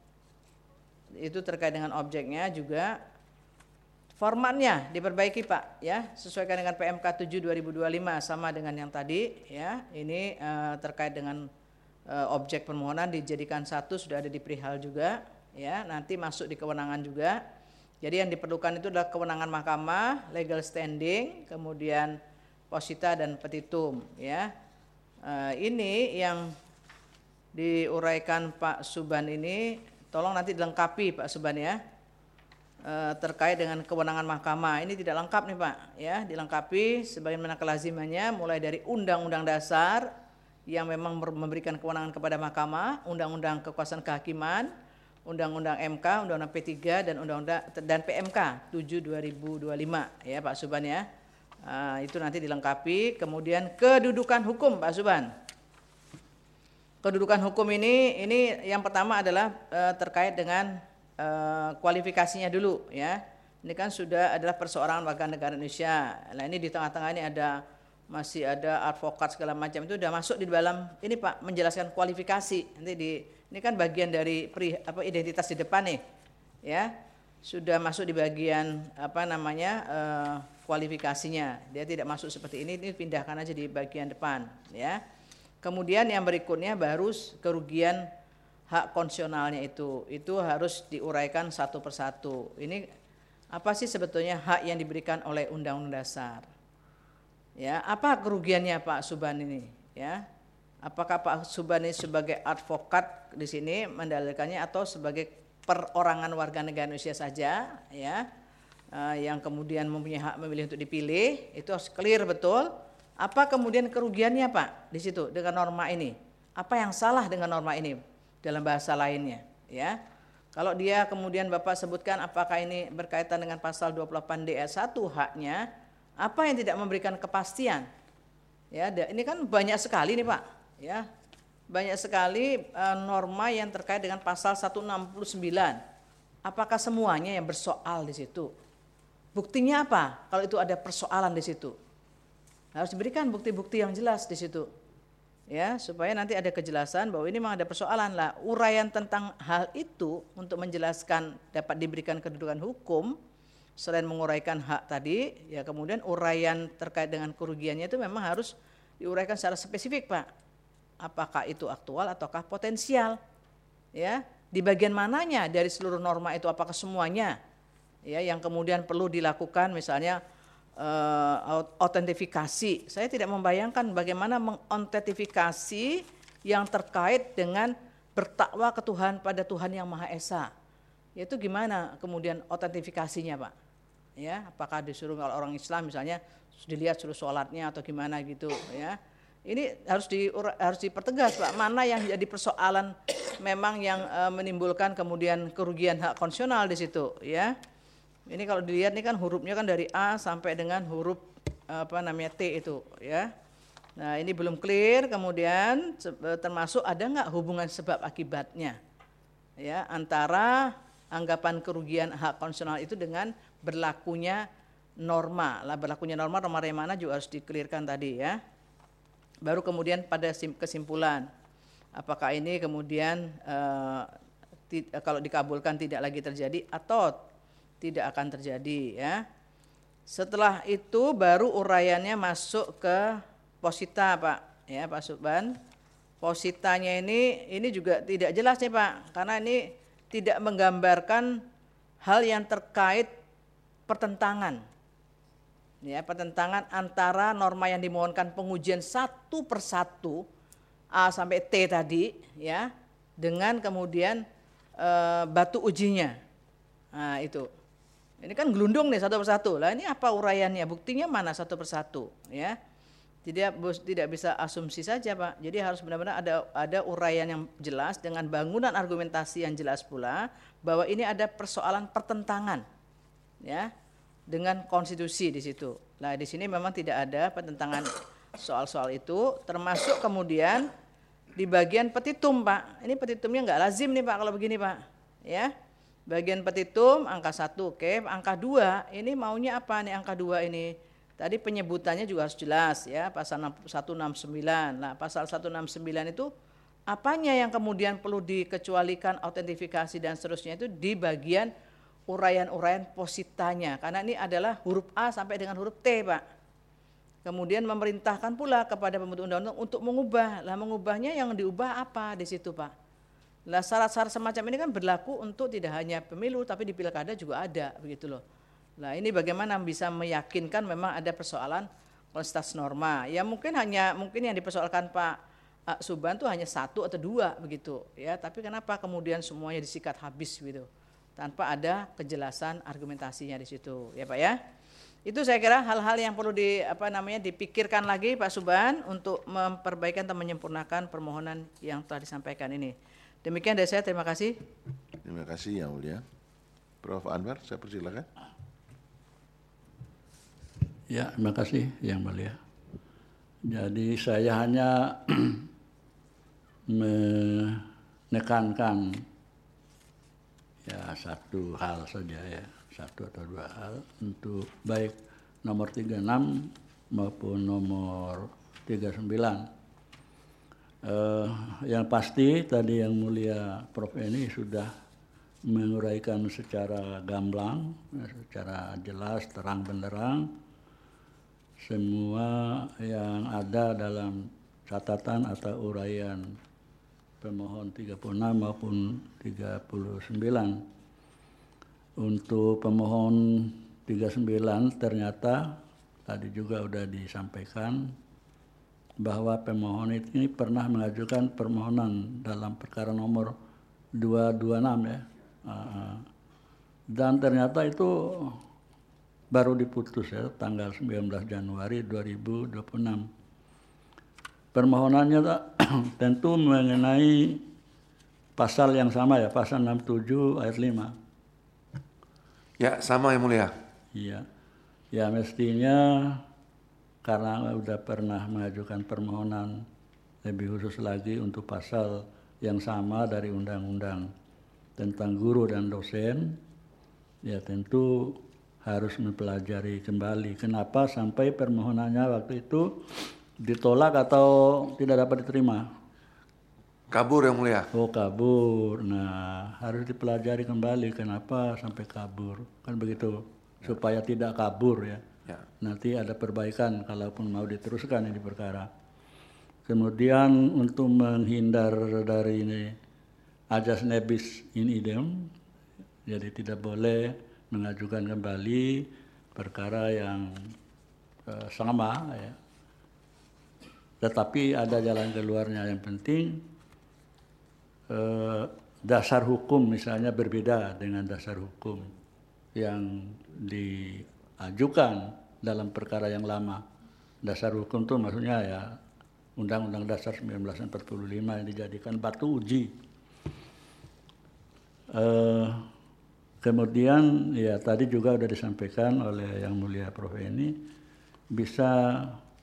itu terkait dengan objeknya juga formatnya diperbaiki Pak ya, sesuaikan dengan P M K tujuh dua ribu dua puluh lima sama dengan yang tadi ya. Ini eh, terkait dengan eh, objek permohonan dijadikan satu, sudah ada di perihal juga ya, nanti masuk di kewenangan juga. Jadi yang diperlukan itu adalah kewenangan mahkamah, legal standing, kemudian posita dan petitum ya. Uh, ini yang diuraikan Pak Suban ini, tolong nanti dilengkapi Pak Suban ya, uh, terkait dengan kewenangan mahkamah. Ini tidak lengkap nih Pak ya, dilengkapi sebagaimana kelazimannya mulai dari Undang-Undang Dasar yang memang memberikan kewenangan kepada mahkamah, Undang-Undang Kekuasaan Kehakiman, Undang-Undang M K, Undang-Undang P tiga dan Undang-Undang dan P M K tujuh dua ribu dua puluh lima ya Pak Suban ya. Uh, itu nanti dilengkapi. Kemudian kedudukan hukum Pak Suban. Kedudukan hukum ini ini yang pertama adalah uh, terkait dengan uh, kualifikasinya dulu ya. Ini kan sudah adalah perseorangan warga negara Indonesia. Nah, ini di tengah-tengah ini ada masih ada advokat segala macam, itu sudah masuk di dalam ini Pak, menjelaskan kualifikasi. Nanti di ini kan bagian dari pri, apa, identitas di depan nih ya, sudah masuk di bagian apa namanya eh, kualifikasinya. Dia tidak masuk seperti ini, ini pindahkan aja di bagian depan ya. Kemudian yang berikutnya baru kerugian hak konstitusionalnya itu itu harus diuraikan satu persatu. Ini apa sih sebetulnya hak yang diberikan oleh Undang-Undang Dasar ya, apa kerugiannya Pak Suban ini ya? Apakah Pak Suban ini sebagai advokat di sini mendalilkannya atau sebagai perorangan warga negara Indonesia saja ya, uh, yang kemudian mempunyai hak memilih untuk dipilih, itu harus clear betul. Apa kemudian kerugiannya Pak di situ dengan norma ini? Apa yang salah dengan norma ini dalam bahasa lainnya ya? Kalau dia kemudian Bapak sebutkan apakah ini berkaitan dengan pasal dua puluh delapan D ayat satu haknya, apa yang tidak memberikan kepastian? Ya, ini kan banyak sekali nih Pak. Ya, banyak sekali uh, norma yang terkait dengan pasal seratus enam puluh sembilan. Apakah semuanya yang bersoal di situ? Buktinya apa kalau itu ada persoalan di situ? Harus diberikan bukti-bukti yang jelas di situ. Ya, supaya nanti ada kejelasan bahwa ini memang ada persoalan lah. Uraian tentang hal itu untuk menjelaskan dapat diberikan kedudukan hukum, selain menguraikan hak tadi, ya kemudian uraian terkait dengan kerugiannya itu memang harus diuraikan secara spesifik Pak. Apakah itu aktual ataukah potensial? Ya, di bagian mananya dari seluruh norma itu, apakah semuanya? Ya, yang kemudian perlu dilakukan misalnya uh, autentifikasi. Saya tidak membayangkan bagaimana mengautentifikasi yang terkait dengan bertakwa ke Tuhan pada Tuhan yang Maha Esa. Yaitu gimana kemudian autentifikasinya Pak? Ya, apakah disuruh kalau orang Islam misalnya dilihat suruh sholatnya atau gimana gitu ya? Ini harus di harus dipertegas Pak, mana yang jadi persoalan memang yang e, menimbulkan kemudian kerugian hak konstitusional di situ ya. Ini kalau dilihat ini kan hurufnya kan dari A sampai dengan huruf apa namanya T itu ya. Nah, ini belum clear, kemudian termasuk ada nggak hubungan sebab akibatnya ya antara anggapan kerugian hak konstitusional itu dengan berlakunya norma. Lah berlakunya norma norma yang mana juga harus dikelirkan tadi ya. Baru kemudian pada kesimpulan, apakah ini kemudian eh, ti, kalau dikabulkan tidak lagi terjadi atau tidak akan terjadi ya. Setelah itu baru uraiannya masuk ke posita Pak ya Pak Suban. Positanya ini ini juga tidak jelas nih Pak, karena ini tidak menggambarkan hal yang terkait pertentangan. Ya, pertentangan antara norma yang dimohonkan pengujian satu persatu A sampai T tadi ya, dengan kemudian e, batu ujinya. Nah, itu. Ini kan gelundung nih satu persatu. Lah ini apa uraiannya? Buktinya mana satu persatu ya. Tidak tidak bisa asumsi saja Pak. Jadi harus benar-benar ada ada uraian yang jelas dengan bangunan argumentasi yang jelas pula bahwa ini ada persoalan pertentangan ya dengan konstitusi di situ. Nah, di sini memang tidak ada pertentangan soal-soal itu, termasuk kemudian di bagian petitum Pak. Ini petitumnya enggak lazim nih Pak kalau begini Pak. Ya. Bagian petitum angka satu, oke. Angka dua, ini maunya apa nih angka dua ini? Tadi penyebutannya juga harus jelas ya, pasal seratus enam puluh sembilan. Nah, pasal seratus enam puluh sembilan itu apanya yang kemudian perlu dikecualikan, autentifikasi dan seterusnya itu di bagian uraian-uraian positanya. Karena ini adalah huruf A sampai dengan huruf T, Pak. Kemudian memerintahkan pula kepada pembentuk undang-undang untuk mengubah. Lah mengubahnya yang diubah apa di situ, Pak? Lah syarat-syarat semacam ini kan berlaku untuk tidak hanya pemilu tapi di pilkada juga ada, begitu loh. Nah ini bagaimana bisa meyakinkan memang ada persoalan konsistensi norma. Ya mungkin hanya mungkin yang dipersoalkan Pak Subhan itu hanya satu atau dua begitu ya. Tapi kenapa kemudian semuanya disikat habis gitu tanpa ada kejelasan argumentasinya di situ ya Pak ya. Itu saya kira hal-hal yang perlu di apa namanya dipikirkan lagi Pak Subhan untuk memperbaikan atau menyempurnakan permohonan yang telah disampaikan ini. Demikian dari saya, terima kasih. Terima kasih Yang Mulia. Prof Anwar, saya persilakan. Ya, terima kasih Yang Mulia. Jadi saya hanya menekankan ya satu hal saja ya, satu atau dua hal untuk baik nomor tiga puluh enam maupun nomor tiga puluh sembilan. Uh, yang pasti tadi Yang Mulia Prof Eni sudah menguraikan secara gamblang, secara jelas, terang benderang semua yang ada dalam catatan atau uraian pemohon tiga puluh enam maupun tiga puluh sembilan. Untuk pemohon tiga puluh sembilan ternyata tadi juga sudah disampaikan bahwa pemohon ini pernah mengajukan permohonan dalam perkara nomor dua ratus dua puluh enam ya. Dan ternyata itu baru diputus ya tanggal sembilan belas Januari dua ribu dua puluh enam. Permohonannya tentu mengenai pasal yang sama ya, pasal enam puluh tujuh ayat lima. Ya, sama Yang Mulia. Iya. Ya mestinya karena sudah pernah mengajukan permohonan lebih khusus lagi untuk pasal yang sama dari undang-undang tentang guru dan dosen, ya tentu harus mempelajari kembali kenapa sampai permohonannya waktu itu ditolak atau tidak dapat diterima. Kabur Yang Mulia. Oh kabur, nah harus dipelajari kembali kenapa sampai kabur, kan begitu, supaya tidak kabur ya. Ya. Nanti ada perbaikan kalaupun mau diteruskan ini perkara. Kemudian untuk menghindar dari ini ajas nebis in idem, jadi tidak boleh mengajukan kembali perkara yang uh, sama ya. Tetapi ada jalan keluarnya. Yang penting uh, dasar hukum misalnya berbeda dengan dasar hukum yang diajukan dalam perkara yang lama. Dasar hukum itu maksudnya ya Undang-Undang Dasar seribu sembilan ratus empat puluh lima yang dijadikan batu uji. Uh, kemudian ya tadi juga sudah disampaikan oleh Yang Mulia Prof Eni bisa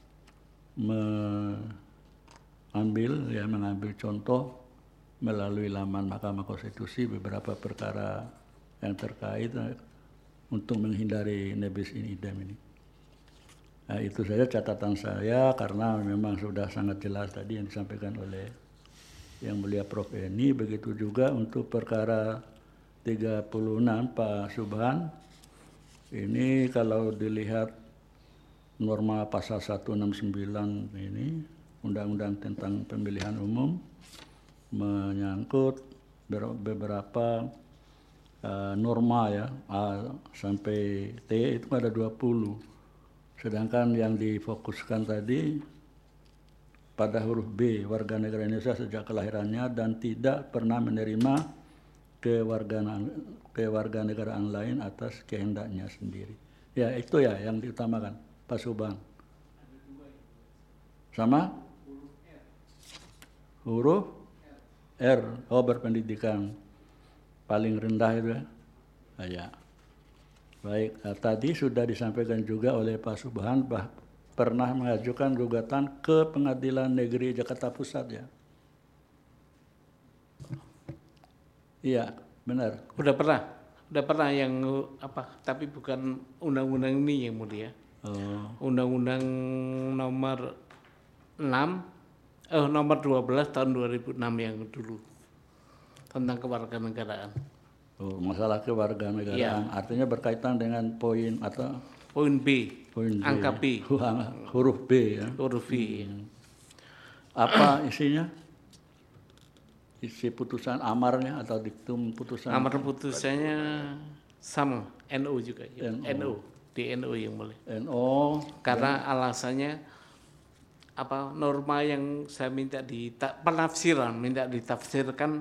mengambil ya mengambil contoh melalui laman Mahkamah Konstitusi beberapa perkara yang terkait untuk menghindari nebis in idem ini. Nah, itu saja catatan saya karena memang sudah sangat jelas tadi yang disampaikan oleh Yang Mulia Prof Eni. Begitu juga untuk perkara tiga puluh enam Pak Subhan. Ini kalau dilihat norma pasal seratus enam puluh sembilan ini Undang-Undang tentang Pemilihan Umum menyangkut beberapa uh, norma ya A sampai T itu ada dua puluh. Sedangkan yang difokuskan tadi pada huruf B, warga negara Indonesia sejak kelahirannya dan tidak pernah menerima kewarganegaraan kewarganegaraan lain atas kehendaknya sendiri. Ya itu ya yang diutamakan Pak Subhan. Sama? Huruf R, oh berpendidikan paling rendah itu ya. Ah, ya. Baik, nah, tadi sudah disampaikan juga oleh Pak Subhan bah, pernah mengajukan gugatan ke Pengadilan Negeri Jakarta Pusat ya. Iya, Benar. Udah pernah, udah pernah yang apa? Tapi bukan undang-undang ini yang mulia. Oh. Undang-undang nomor enam, eh nomor dua belas tahun dua ribu enam yang dulu tentang kewarganegaraan. Oh, masalah kewarganegaraan Ya. artinya berkaitan dengan poin atau Poin B, poin B, angka B, huruf B ya. huruf B. Apa isinya? Isi putusan amarnya atau diktum putusan? Amar putusannya sama, N O juga, ya. N O. N O, di N O yang boleh. N O. Karena alasannya apa norma yang saya minta di penafsiran, minta ditafsirkan,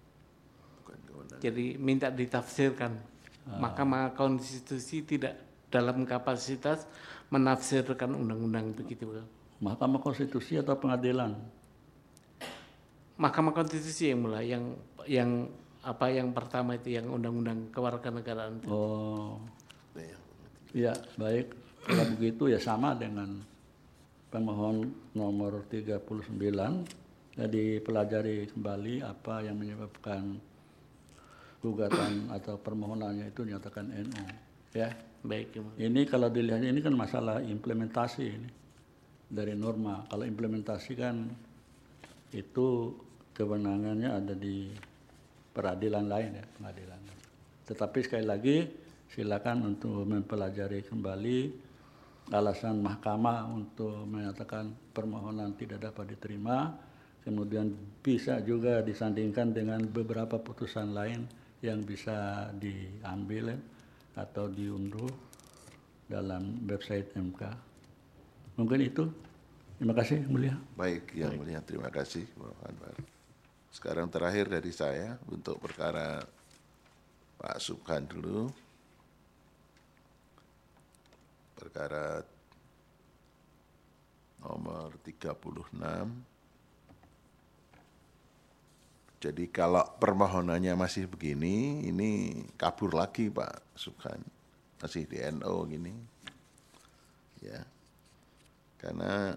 jadi minta ditafsirkan. Mahkamah Konstitusi tidak dalam kapasitas menafsirkan undang-undang begitu. Mahkamah Konstitusi atau pengadilan? Mahkamah Konstitusi yang mulai yang yang apa yang pertama itu yang undang-undang kewarganegaraan. Oh. Ya, baik. Kalau begitu ya sama dengan pemohon nomor tiga puluh sembilan. Jadi pelajari kembali apa yang menyebabkan gugatan atau permohonannya itu dinyatakan N O. Ya. Baik. Ini kalau dilihat ini kan masalah implementasi ini dari norma. Kalau implementasi kan itu kewenangannya ada di peradilan lain ya, pengadilan. Tetapi sekali lagi silakan untuk mempelajari kembali alasan mahkamah untuk menyatakan permohonan tidak dapat diterima, kemudian bisa juga disandingkan dengan beberapa putusan lain yang bisa diambil atau diunduh dalam website M K. Mungkin itu. Terima kasih, Mulia. Baik, Yang Mulia, terima kasih. Sekarang terakhir dari saya untuk perkara Pak Subhan dulu. Perkara nomor tiga puluh enam. Jadi kalau permohonannya masih begini, ini kabur lagi Pak Subhan. Masih di N O gini. Ya. Karena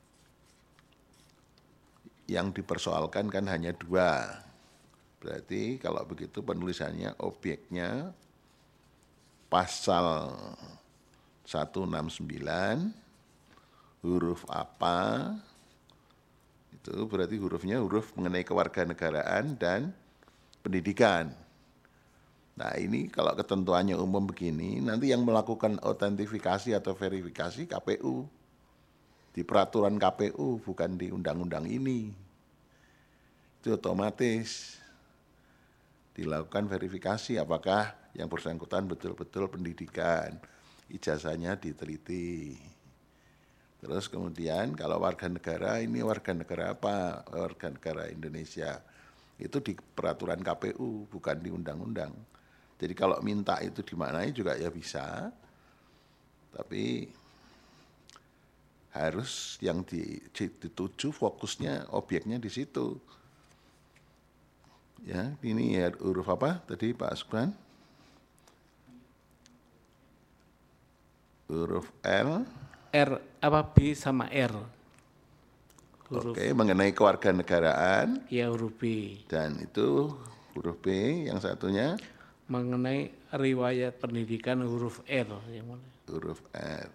yang dipersoalkan kan hanya dua. Berarti kalau begitu penulisannya objeknya pasal seratus enam puluh sembilan huruf apa, itu berarti hurufnya huruf mengenai kewarganegaraan dan pendidikan. Nah ini kalau ketentuannya umum begini, nanti yang melakukan autentifikasi atau verifikasi K P U. Di peraturan K P U, bukan di undang-undang ini. Itu otomatis dilakukan verifikasi apakah yang bersangkutan betul-betul pendidikan, ijazahnya diteliti. Terus kemudian kalau warga negara, ini warga negara apa? Warga negara Indonesia. Itu di peraturan K P U, bukan di undang-undang. Jadi kalau minta itu dimaknai juga ya bisa, tapi harus yang dituju fokusnya objeknya di situ. Ya, ini ya huruf apa tadi Pak Subhan? Huruf L. R apa B sama R. Huruf, Oke, mengenai kewarganegaraan. ya huruf B. Dan itu huruf B, yang satunya Mengenai riwayat pendidikan huruf R. Yang mana? Huruf R.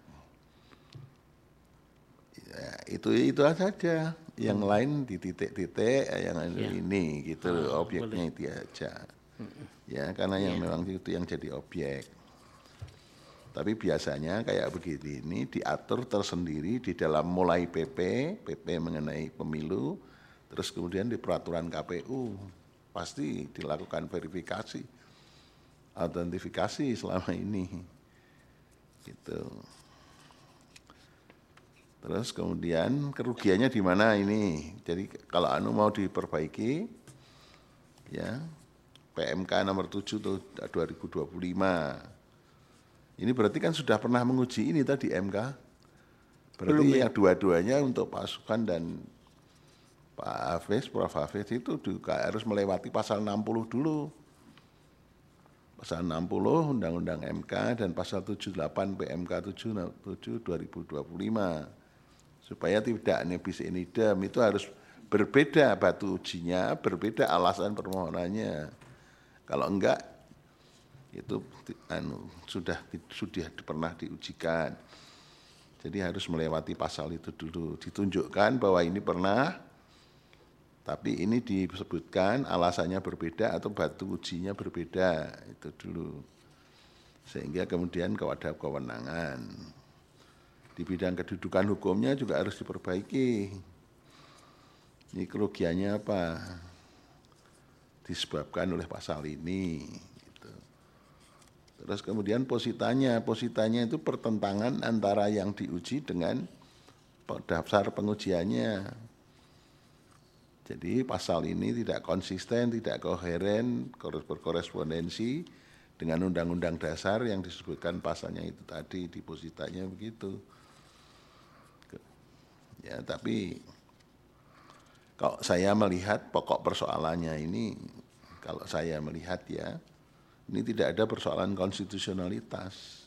Ya, itu itu saja. Yang hmm. lain di titik-titik, yang ya. ini gitu, ah, objeknya boleh. Itu aja. Hmm. Ya, karena yang ya. memang itu yang jadi objek. Tapi biasanya kayak begini ini diatur tersendiri di dalam mulai P P, P P mengenai pemilu, terus kemudian di peraturan K P U pasti dilakukan verifikasi, autentifikasi selama ini, gitu. Terus kemudian kerugiannya di mana ini? Jadi kalau anu mau diperbaiki, ya P M K nomor tujuh dua ribu dua puluh lima. Ini berarti kan sudah pernah menguji ini tadi M K. Berarti Belum, yang dua-duanya untuk Pak Subhan dan Pak Hafiz, Prof Hafiz itu juga harus melewati pasal enam puluh dulu. Pasal enam puluh Undang-Undang M K dan pasal tujuh puluh delapan P M K tujuh dua ribu dua puluh lima. Supaya tidak nebis inidem, itu harus berbeda batu ujinya, berbeda alasan permohonannya. Kalau enggak, itu anu, sudah sudah pernah diujikan. Jadi harus melewati pasal itu dulu, ditunjukkan bahwa ini pernah, tapi ini disebutkan alasannya berbeda atau batu ujinya berbeda, itu dulu. Sehingga kemudian kalau ada kewenangan. Di bidang kedudukan hukumnya juga harus diperbaiki. Ini kerugiannya apa? Disebabkan oleh pasal ini. Gitu. Terus kemudian positanya, positanya itu pertentangan antara yang diuji dengan dasar pengujiannya. Jadi pasal ini tidak konsisten, tidak koheren, berkorespondensi dengan undang-undang dasar yang disebutkan pasalnya itu tadi, depositanya begitu. Ya, tapi kalau saya melihat pokok persoalannya ini, kalau saya melihat ya, ini tidak ada persoalan konstitusionalitas.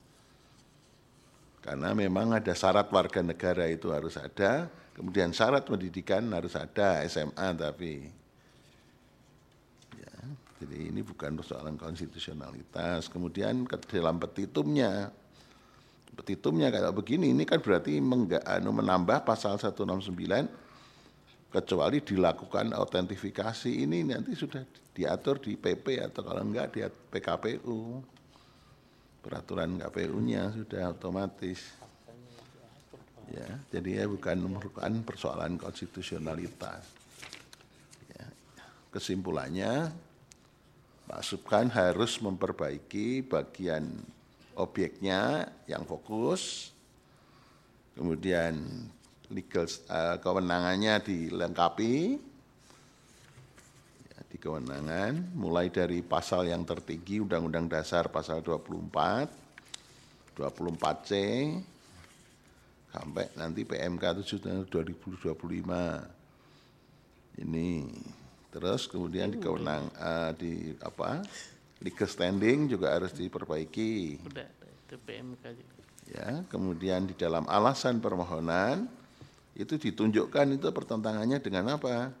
Karena memang ada syarat warga negara itu harus ada, kemudian syarat pendidikan harus ada, S M A tapi. Ya, jadi ini bukan persoalan konstitusionalitas. Kemudian ke dalam petitumnya, petitumnya kayak begini, ini kan berarti mengga, anu, menambah pasal seratus enam puluh sembilan, kecuali dilakukan autentifikasi, ini nanti sudah diatur di P P atau kalau enggak di P K P U, peraturan K P U-nya sudah otomatis. Ya, jadi ya bukan merupakan persoalan konstitusionalitas. Ya, kesimpulannya, Pak Subkan harus memperbaiki bagian objeknya yang fokus, kemudian legal uh, kewenangannya dilengkapi, ya, di kewenangan mulai dari pasal yang tertinggi Undang-Undang Dasar pasal dua puluh empat, dua puluh empat C sampai nanti P M K tujuh tahun dua ribu dua puluh lima ini. Terus kemudian di kewenang uh, di apa? Legal standing juga harus diperbaiki. Udah, itu P M K juga. Ya, kemudian di dalam alasan permohonan itu ditunjukkan itu pertentangannya dengan apa.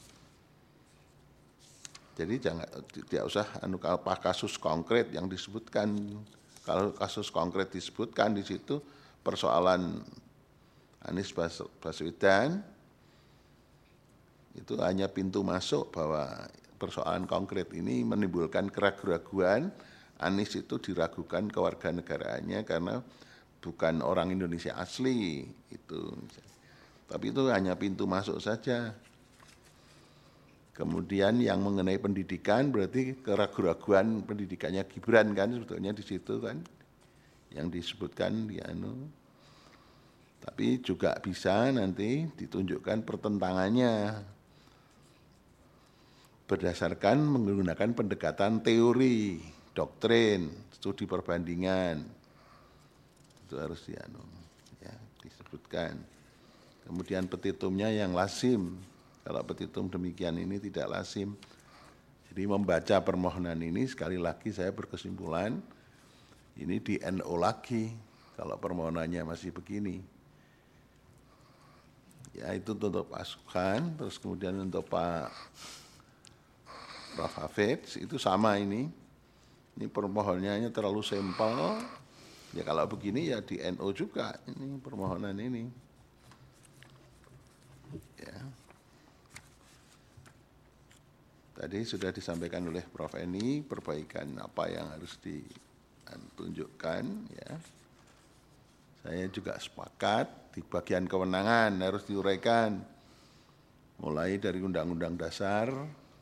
Jadi jangan tidak usah anu apa kasus konkret yang disebutkan. Kalau kasus konkret disebutkan di situ persoalan Anies Baswedan itu hanya pintu masuk bahwa persoalan konkret ini menimbulkan keraguan-keraguan. Anies itu diragukan kewarganegaraannya karena bukan orang Indonesia asli itu. Tapi itu hanya pintu masuk saja. Kemudian yang mengenai pendidikan berarti keraguan-keraguan pendidikannya Gibran kan sebetulnya di situ kan yang disebutkan di anu. Tapi juga bisa nanti ditunjukkan pertentangannya berdasarkan menggunakan pendekatan teori, doktrin, studi perbandingan. Itu harus dianu, ya, disebutkan. Kemudian petitumnya yang lazim. Kalau petitum demikian ini tidak lazim. Jadi membaca permohonan ini sekali lagi saya berkesimpulan ini di N O lagi kalau permohonannya masih begini. Ya itu untuk Pak Subkan, terus kemudian untuk Pak Prof Hafidz itu sama ini. Ini permohonannya terlalu simpel. Ya kalau begini ya di N O juga ini permohonan ini. Ya. Tadi sudah disampaikan oleh Prof Eni perbaikan apa yang harus ditunjukkan ya. Saya juga sepakat di bagian kewenangan harus diuraikan mulai dari Undang-Undang Dasar,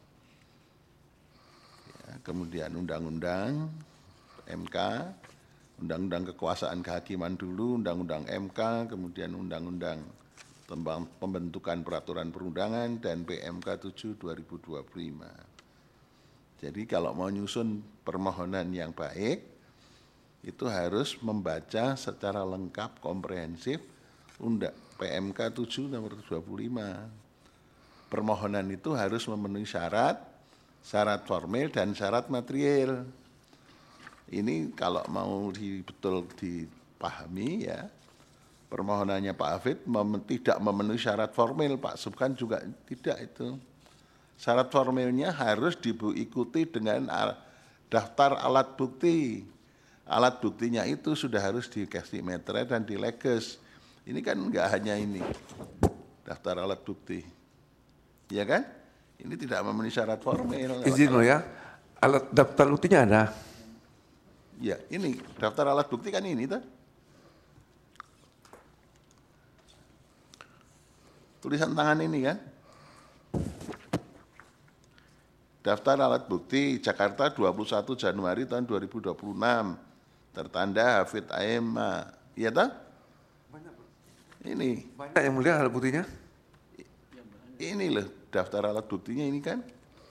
ya, kemudian Undang-Undang M K, Undang-Undang Kekuasaan Kehakiman dulu, Undang-Undang M K, kemudian Undang-Undang tentang pembentukan peraturan perundangan dan P M K tujuh dua ribu dua puluh lima. Jadi kalau mau nyusun permohonan yang baik, itu harus membaca secara lengkap, komprehensif Undang P M K tujuh nomor dua puluh lima. Permohonan itu harus memenuhi syarat, syarat formil dan syarat material. Ini kalau mau di, betul dipahami ya, permohonannya Pak Hafidz mem, tidak memenuhi syarat formil, Pak Subkan juga tidak itu. Syarat formilnya harus diikuti dengan daftar alat bukti. Alat buktinya itu sudah harus dikasih meter dan dileges. Ini kan enggak hanya ini, daftar alat bukti. Ya kan? Ini tidak memenuhi syarat formil. Izin lo ya, alat daftar buktinya ada. Ya, ini daftar alat bukti kan ini tuh. Tulisan tangan ini kan. Daftar alat bukti Jakarta dua puluh satu Januari tahun dua ribu dua puluh enam. Tertanda Hafid Aema. Iya tak? Banyak. Ini. Banyak yang mulia alat buktinya. Ini loh daftar alat buktinya ini kan.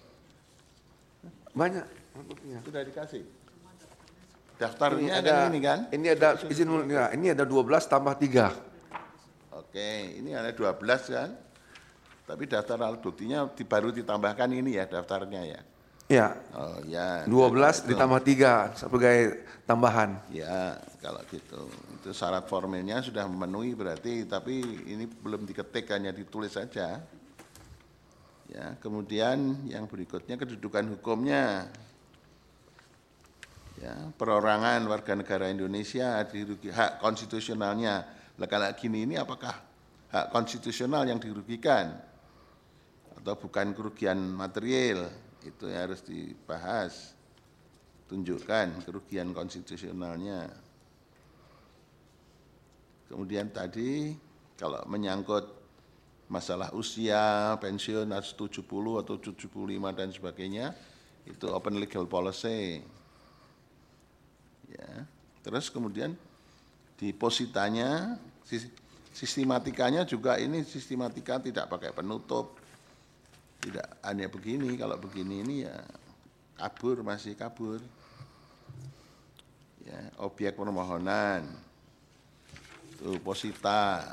Banyak alat buktinya. Sudah dikasih. Daftarnya Ini ada kan ini kan. Ini ada izin mulia. Ini ada dua belas tambah tiga. Oke, ini ada dua belas kan. Tapi daftar alat buktinya baru ditambahkan ini ya daftarnya ya. Ya. Oh ya. dua belas ditambah tiga sebagai tambahan. Ya, kalau gitu. Itu syarat formilnya sudah memenuhi berarti, tapi ini belum diketik, hanya ditulis saja. Ya, kemudian yang berikutnya kedudukan hukumnya. Ya, perorangan warga negara Indonesia dirugi, hak konstitusionalnya. Lah kalau gini ini apakah hak konstitusional yang dirugikan? Atau bukan kerugian material, itu yang harus dibahas, tunjukkan kerugian konstitusionalnya. Kemudian tadi kalau menyangkut masalah usia, pensiun harus tujuh puluh atau tujuh puluh lima dan sebagainya, itu open legal policy. Ya. Terus kemudian depositanya, sistematikanya juga ini sistematika tidak pakai penutup. Tidak hanya begini, kalau begini ini ya kabur, masih kabur. Ya, objek permohonan, itu posita.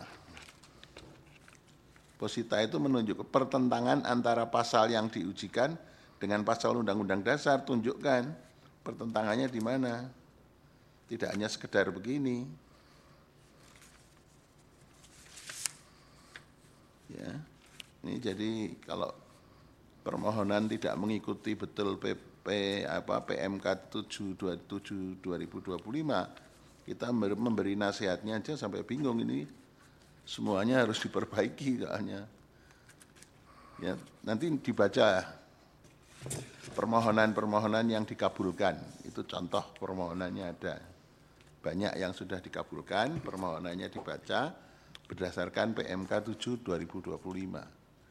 Posita itu menunjukkan pertentangan antara pasal yang diujikan dengan pasal Undang-Undang Dasar, tunjukkan pertentangannya di mana. Tidak hanya sekedar begini. Ya, ini jadi kalau permohonan tidak mengikuti betul P P apa P M K tujuh dua puluh tujuh dua ribu dua puluh lima, kita memberi nasihatnya aja sampai bingung ini. Semuanya harus diperbaiki soalnya. Ya, nanti dibaca permohonan-permohonan yang dikabulkan. Itu contoh permohonannya ada. Banyak yang sudah dikabulkan, permohonannya dibaca berdasarkan P M K tujuh dua ribu dua puluh lima.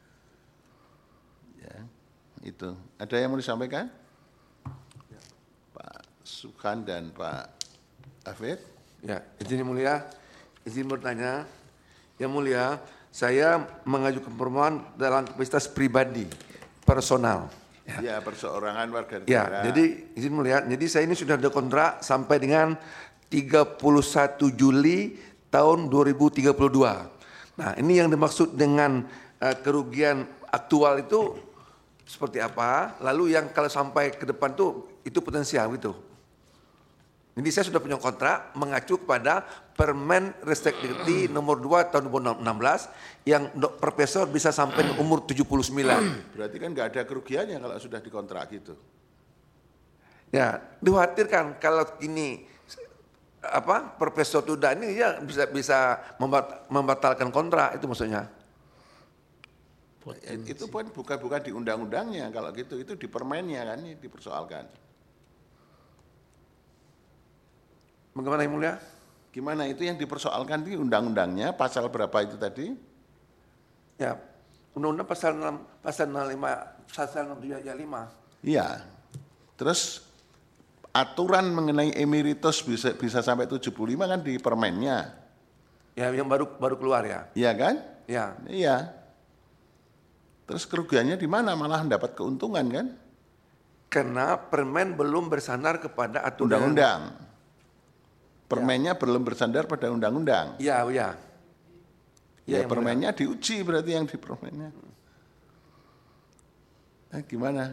Ya, itu. Ada yang mau disampaikan? Ya. Pak Subhan dan Pak Hafid? Ya, izin yang mulia, izin bertanya. Yang mulia, saya mengajukan permohonan dalam kapasitas pribadi, personal. Ya, ya perseorangan warga negara. Ya, jadi izin mulia, jadi saya ini sudah ada kontrak sampai dengan tiga puluh satu Juli tahun dua ribu tiga puluh dua. Nah, ini yang dimaksud dengan uh, kerugian aktual itu seperti apa? Lalu yang kalau sampai ke depan tuh itu potensial gitu. Jadi saya sudah punya kontrak mengacu kepada Permen Ristek Dikti nomor dua tahun dua ribu enam belas yang profesor bisa sampai umur tujuh puluh sembilan. Berarti kan nggak ada kerugiannya kalau sudah dikontrak gitu. Ya, dikhawatirkan kalau ini apa Profesor Tuda ini ya bisa bisa membatalkan kontrak, itu maksudnya. Potensi. Itu pun bukan bukan di undang-undangnya kalau gitu, itu di permennya kan ini dipersoalkan. Bagaimana yang mulia? Gimana itu yang dipersoalkan di undang-undangnya pasal berapa itu tadi? Ya, undang-undang pasal enam pasal enam puluh lima pasal enam puluh tujuh ayat lima. Iya. Terus aturan mengenai emeritus bisa bisa sampai tujuh puluh lima kan di permennya. Ya, yang baru baru keluar ya. Iya kan? Ya. Iya. Terus kerugiannya di mana? Malah mendapat keuntungan kan? Karena permen belum bersandar kepada aturan undang-undang. Permennya ya. Belum bersandar pada undang-undang. Iya, iya. Ya, ya permennya benar. Diuji berarti yang di permennya. Nah, gimana?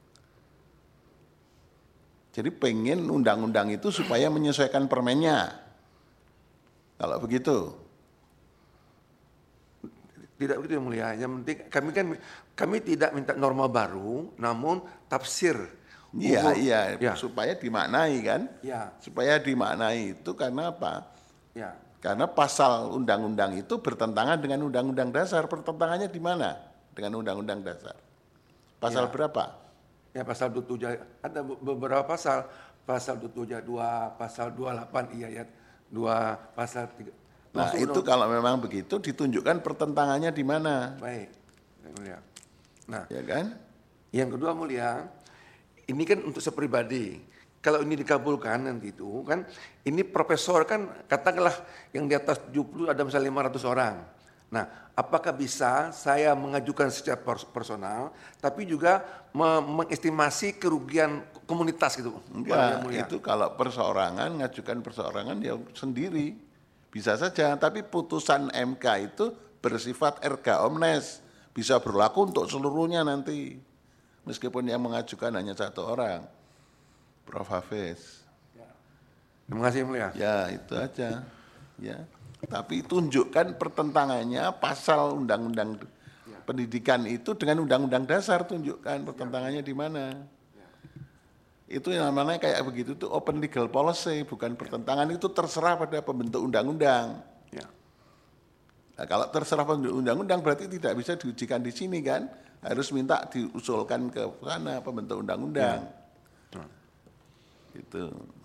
Jadi pengen undang-undang itu supaya menyesuaikan permennya. Kalau begitu. Tidak begitu yang mulia. Yang penting kami kan kami tidak minta norma baru, namun tafsir. Iya, iya, ya. supaya dimaknai kan? Ya. Supaya dimaknai itu karena apa? Ya. Karena pasal undang-undang itu bertentangan dengan undang-undang dasar. Pertentangannya di mana? Dengan undang-undang dasar. Pasal ya. berapa? Ya, pasal dua puluh tujuh, ada beberapa pasal. Pasal dua puluh tujuh dua, pasal dua puluh delapan iya ayat dua, pasal tiga. Nah, itu no. Kalau memang begitu ditunjukkan pertentangannya di mana? Baik. Yang mulia. Nah, ya kan? Yang kedua mulia, ini kan untuk sepribadi. Kalau ini dikabulkan nanti itu kan, ini profesor kan katakanlah yang di atas tujuh puluh ada misalnya lima ratus orang. Nah, apakah bisa saya mengajukan secara personal, tapi juga mengestimasi kerugian komunitas gitu? Enggak, itu kalau perseorangan, ngajukan perseorangan ya sendiri. Bisa saja, tapi putusan M K itu bersifat erga omnes. Bisa berlaku untuk seluruhnya nanti. Meskipun yang mengajukan hanya satu orang. Prof Hafiz. Ya. Terima kasih mulia. Ya, itu aja. Ya. Tapi tunjukkan pertentangannya pasal undang-undang ya. Pendidikan itu dengan undang-undang dasar, tunjukkan pertentangannya di mana. Ya. Itu yang namanya kayak begitu itu open legal policy, bukan pertentangan, itu terserah pada pembentuk undang-undang. Ya. Nah, kalau terserah pembentuk undang-undang berarti tidak bisa diujikan di sini kan, harus minta diusulkan ke sana pembentuk undang-undang. Ya. Gitu.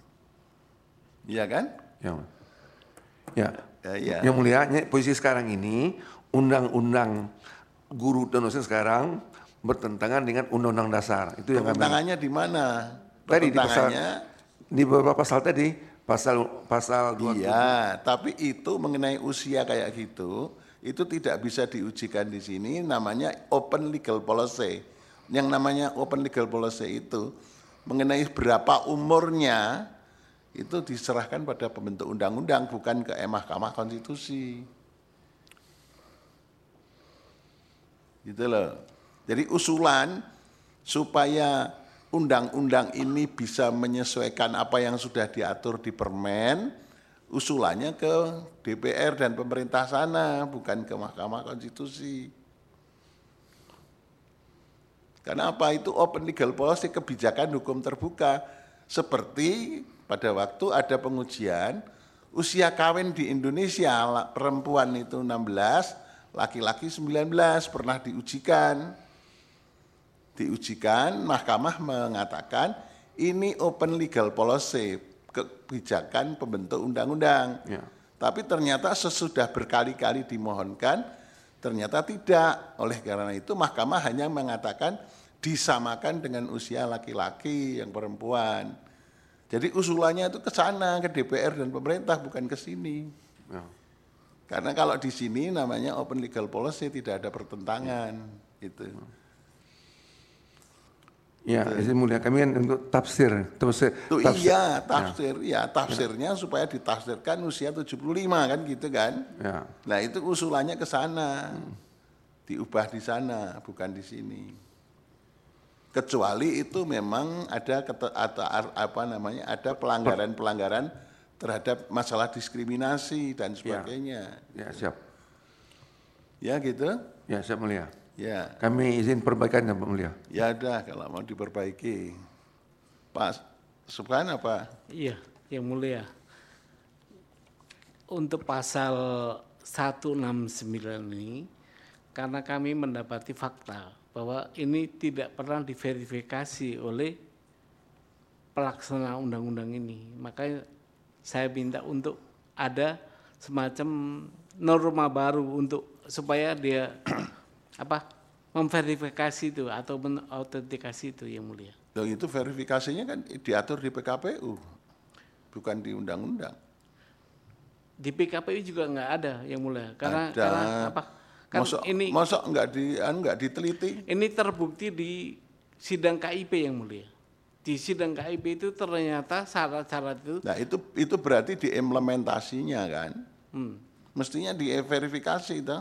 Iya kan? Ya. Ya. Ya, ya. Yang mulia, posisi sekarang ini undang-undang guru dan dosen sekarang bertentangan dengan undang-undang dasar. Itu yang pertentangannya di mana? Tadi di pasal, di beberapa pasal tadi, pasal pasal dua puluh tujuh. Iya, tapi itu mengenai usia kayak gitu, itu tidak bisa diujikan di sini, namanya open legal policy. Yang namanya open legal policy itu mengenai berapa umurnya itu diserahkan pada pembentuk undang-undang, bukan ke Mahkamah Konstitusi. Gitu loh. Jadi usulan supaya undang-undang ini bisa menyesuaikan apa yang sudah diatur di Permen, usulannya ke D P R dan pemerintah sana, bukan ke Mahkamah Konstitusi. Karena apa? Itu open legal policy, kebijakan hukum terbuka. Seperti pada waktu ada pengujian, usia kawin di Indonesia, perempuan itu enam belas, laki-laki sembilan belas, pernah diujikan. Diujikan, mahkamah mengatakan ini open legal policy, kebijakan pembentuk undang-undang. Ya. Tapi ternyata sesudah berkali-kali dimohonkan, ternyata tidak. Oleh karena itu mahkamah hanya mengatakan disamakan dengan usia laki-laki yang perempuan. Jadi usulannya itu ke sana, ke D P R dan pemerintah, bukan ke sini. Ya. Karena kalau di sini namanya open legal policy, tidak ada pertentangan. Ya. Itu. Ya, izin mulia, kami kan untuk tafsir. tafsir, Tuh, tafsir. Iya, tafsir. Ya, ya tafsirnya ya. Supaya ditafsirkan usia tujuh puluh lima kan gitu kan. Ya. Nah itu usulannya ke sana. Hmm. Diubah di sana, bukan di sini. Kecuali itu memang ada atau apa namanya ada pelanggaran-pelanggaran terhadap masalah diskriminasi dan sebagainya. Ya, ya siap. Ya gitu. Ya siap mulia. Ya. Kami izin perbaikan ya Pak Mulia. Ya udah kalau mau diperbaiki. Pak Subhan apa? Iya, yang mulia. Untuk pasal seratus enam puluh sembilan ini, karena kami mendapati fakta bahwa ini tidak pernah diverifikasi oleh pelaksana undang-undang ini. Makanya saya minta untuk ada semacam norma baru untuk supaya dia apa memverifikasi itu atau menautentikasi itu yang mulia. Loh, itu verifikasinya kan diatur di P K P U, bukan di undang-undang. Di P K P U juga nggak ada yang mulia, karena, ada. karena apa? Kan masa, ini masa nggak di nggak diteliti? Ini terbukti di sidang K I P yang mulia. Di sidang K I P itu ternyata syarat-syarat itu. Nah itu itu berarti diimplementasinya kan? Hmm. Mestinya diverifikasi itu.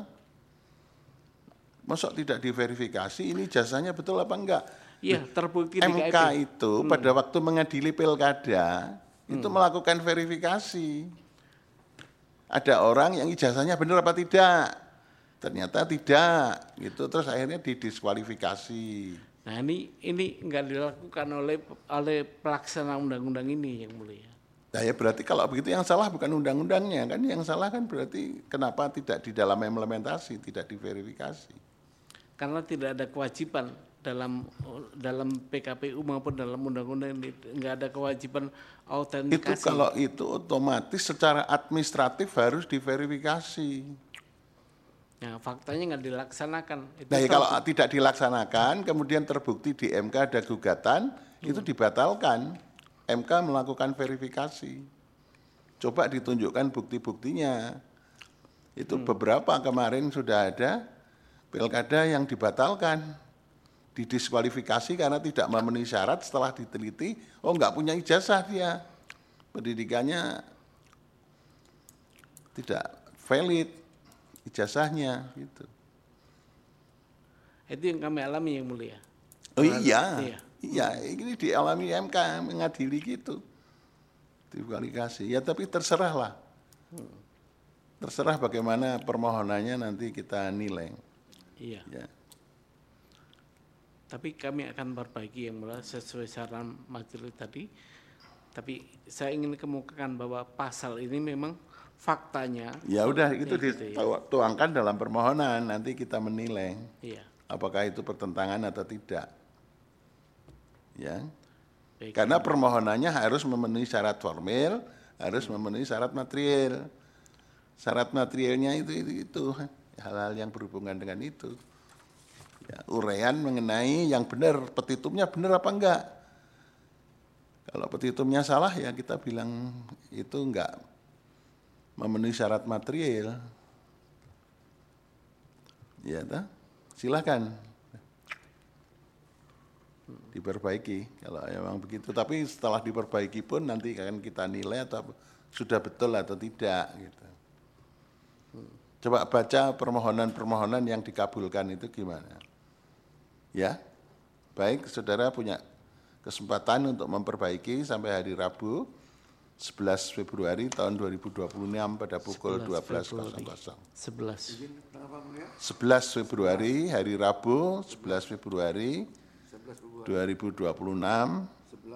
Masa tidak diverifikasi, ini jasanya betul apa enggak? Iya, terbukti di M K K I P. itu hmm. pada waktu mengadili pilkada, hmm. itu melakukan verifikasi. Ada orang yang ijazahnya benar apa tidak. ternyata tidak, gitu terus akhirnya didiskualifikasi. Nah ini ini nggak dilakukan oleh oleh pelaksana undang-undang ini yang mulia. Nah ya berarti kalau begitu yang salah bukan undang-undangnya kan, yang salah kan berarti kenapa tidak di dalam implementasi, tidak diverifikasi. Karena tidak ada kewajiban dalam dalam P K P U maupun dalam undang-undang ini, nggak ada kewajiban autentikasi. Itu kalau itu otomatis secara administratif harus diverifikasi. Nah, faktanya nggak dilaksanakan. Itu Nah, ya kalau tidak dilaksanakan, kemudian terbukti di M K ada gugatan, hmm. itu dibatalkan. M K melakukan verifikasi. Coba ditunjukkan bukti-buktinya. Itu hmm. beberapa kemarin sudah ada pilkada yang dibatalkan, didiskualifikasi karena tidak memenuhi syarat. Setelah diteliti, oh nggak punya ijazah dia, pendidikannya tidak valid ijazahnya gitu. Itu yang kami alami yang mulia. Oh iya, iya, iya ini dialami M K mengadili gitu, diskualifikasi. Ya tapi terserahlah, terserah bagaimana permohonannya nanti kita nilai. Iya. Ya. Tapi kami akan perbaiki yang mulia sesuai saran majelis tadi. Tapi saya ingin kemukakan bahwa pasal ini memang faktanya. Ya udah itu gitu dituangkan ya. Dalam permohonan nanti kita menilai. Iya. Apakah itu pertentangan atau tidak. Ya. Baik. Karena permohonannya harus memenuhi syarat formil, harus memenuhi syarat material. Syarat materialnya itu itu, itu hal-hal yang berhubungan dengan itu. Ya, uraian mengenai yang benar, petitumnya benar apa enggak. Kalau petitumnya salah ya kita bilang itu enggak memenuhi syarat material. Ya, toh? Silakan diperbaiki kalau memang begitu. Tapi setelah diperbaiki pun nanti akan kita nilai atau sudah betul atau tidak. Gitu. Coba baca permohonan-permohonan yang dikabulkan itu gimana. Ya, baik saudara punya kesempatan untuk memperbaiki sampai hari Rabu sebelas Februari tahun dua ribu dua puluh enam pada pukul dua belas. sebelas. sebelas Februari hari Rabu sebelas Februari dua ribu dua puluh enam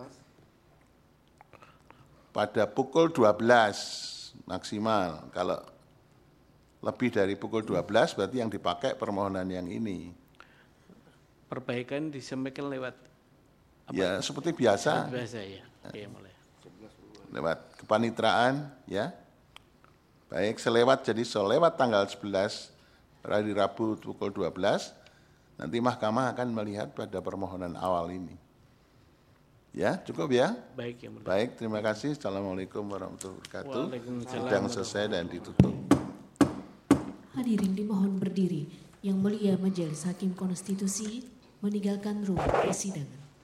pada pukul dua belas maksimal. Kalau lebih dari pukul dua belas berarti yang dipakai permohonan yang ini. Perbaikan disampaikan lewat apa? Ya seperti biasa. Seperti biasa ya. Oke, mulai. Lewat kepanitraan ya. Baik, selewat jadi selewat tanggal sebelas hari Rabu pukul dua belas nanti mahkamah akan melihat pada permohonan awal ini. Ya, cukup ya? Baik, ya mulia. Baik, terima kasih. Assalamualaikum warahmatullahi wabarakatuh. Waalaikumsalam. Sidang selesai dan ditutup. Hadirin dimohon berdiri. Yang mulia Majelis Hakim Konstitusi meninggalkan ruang persidangan.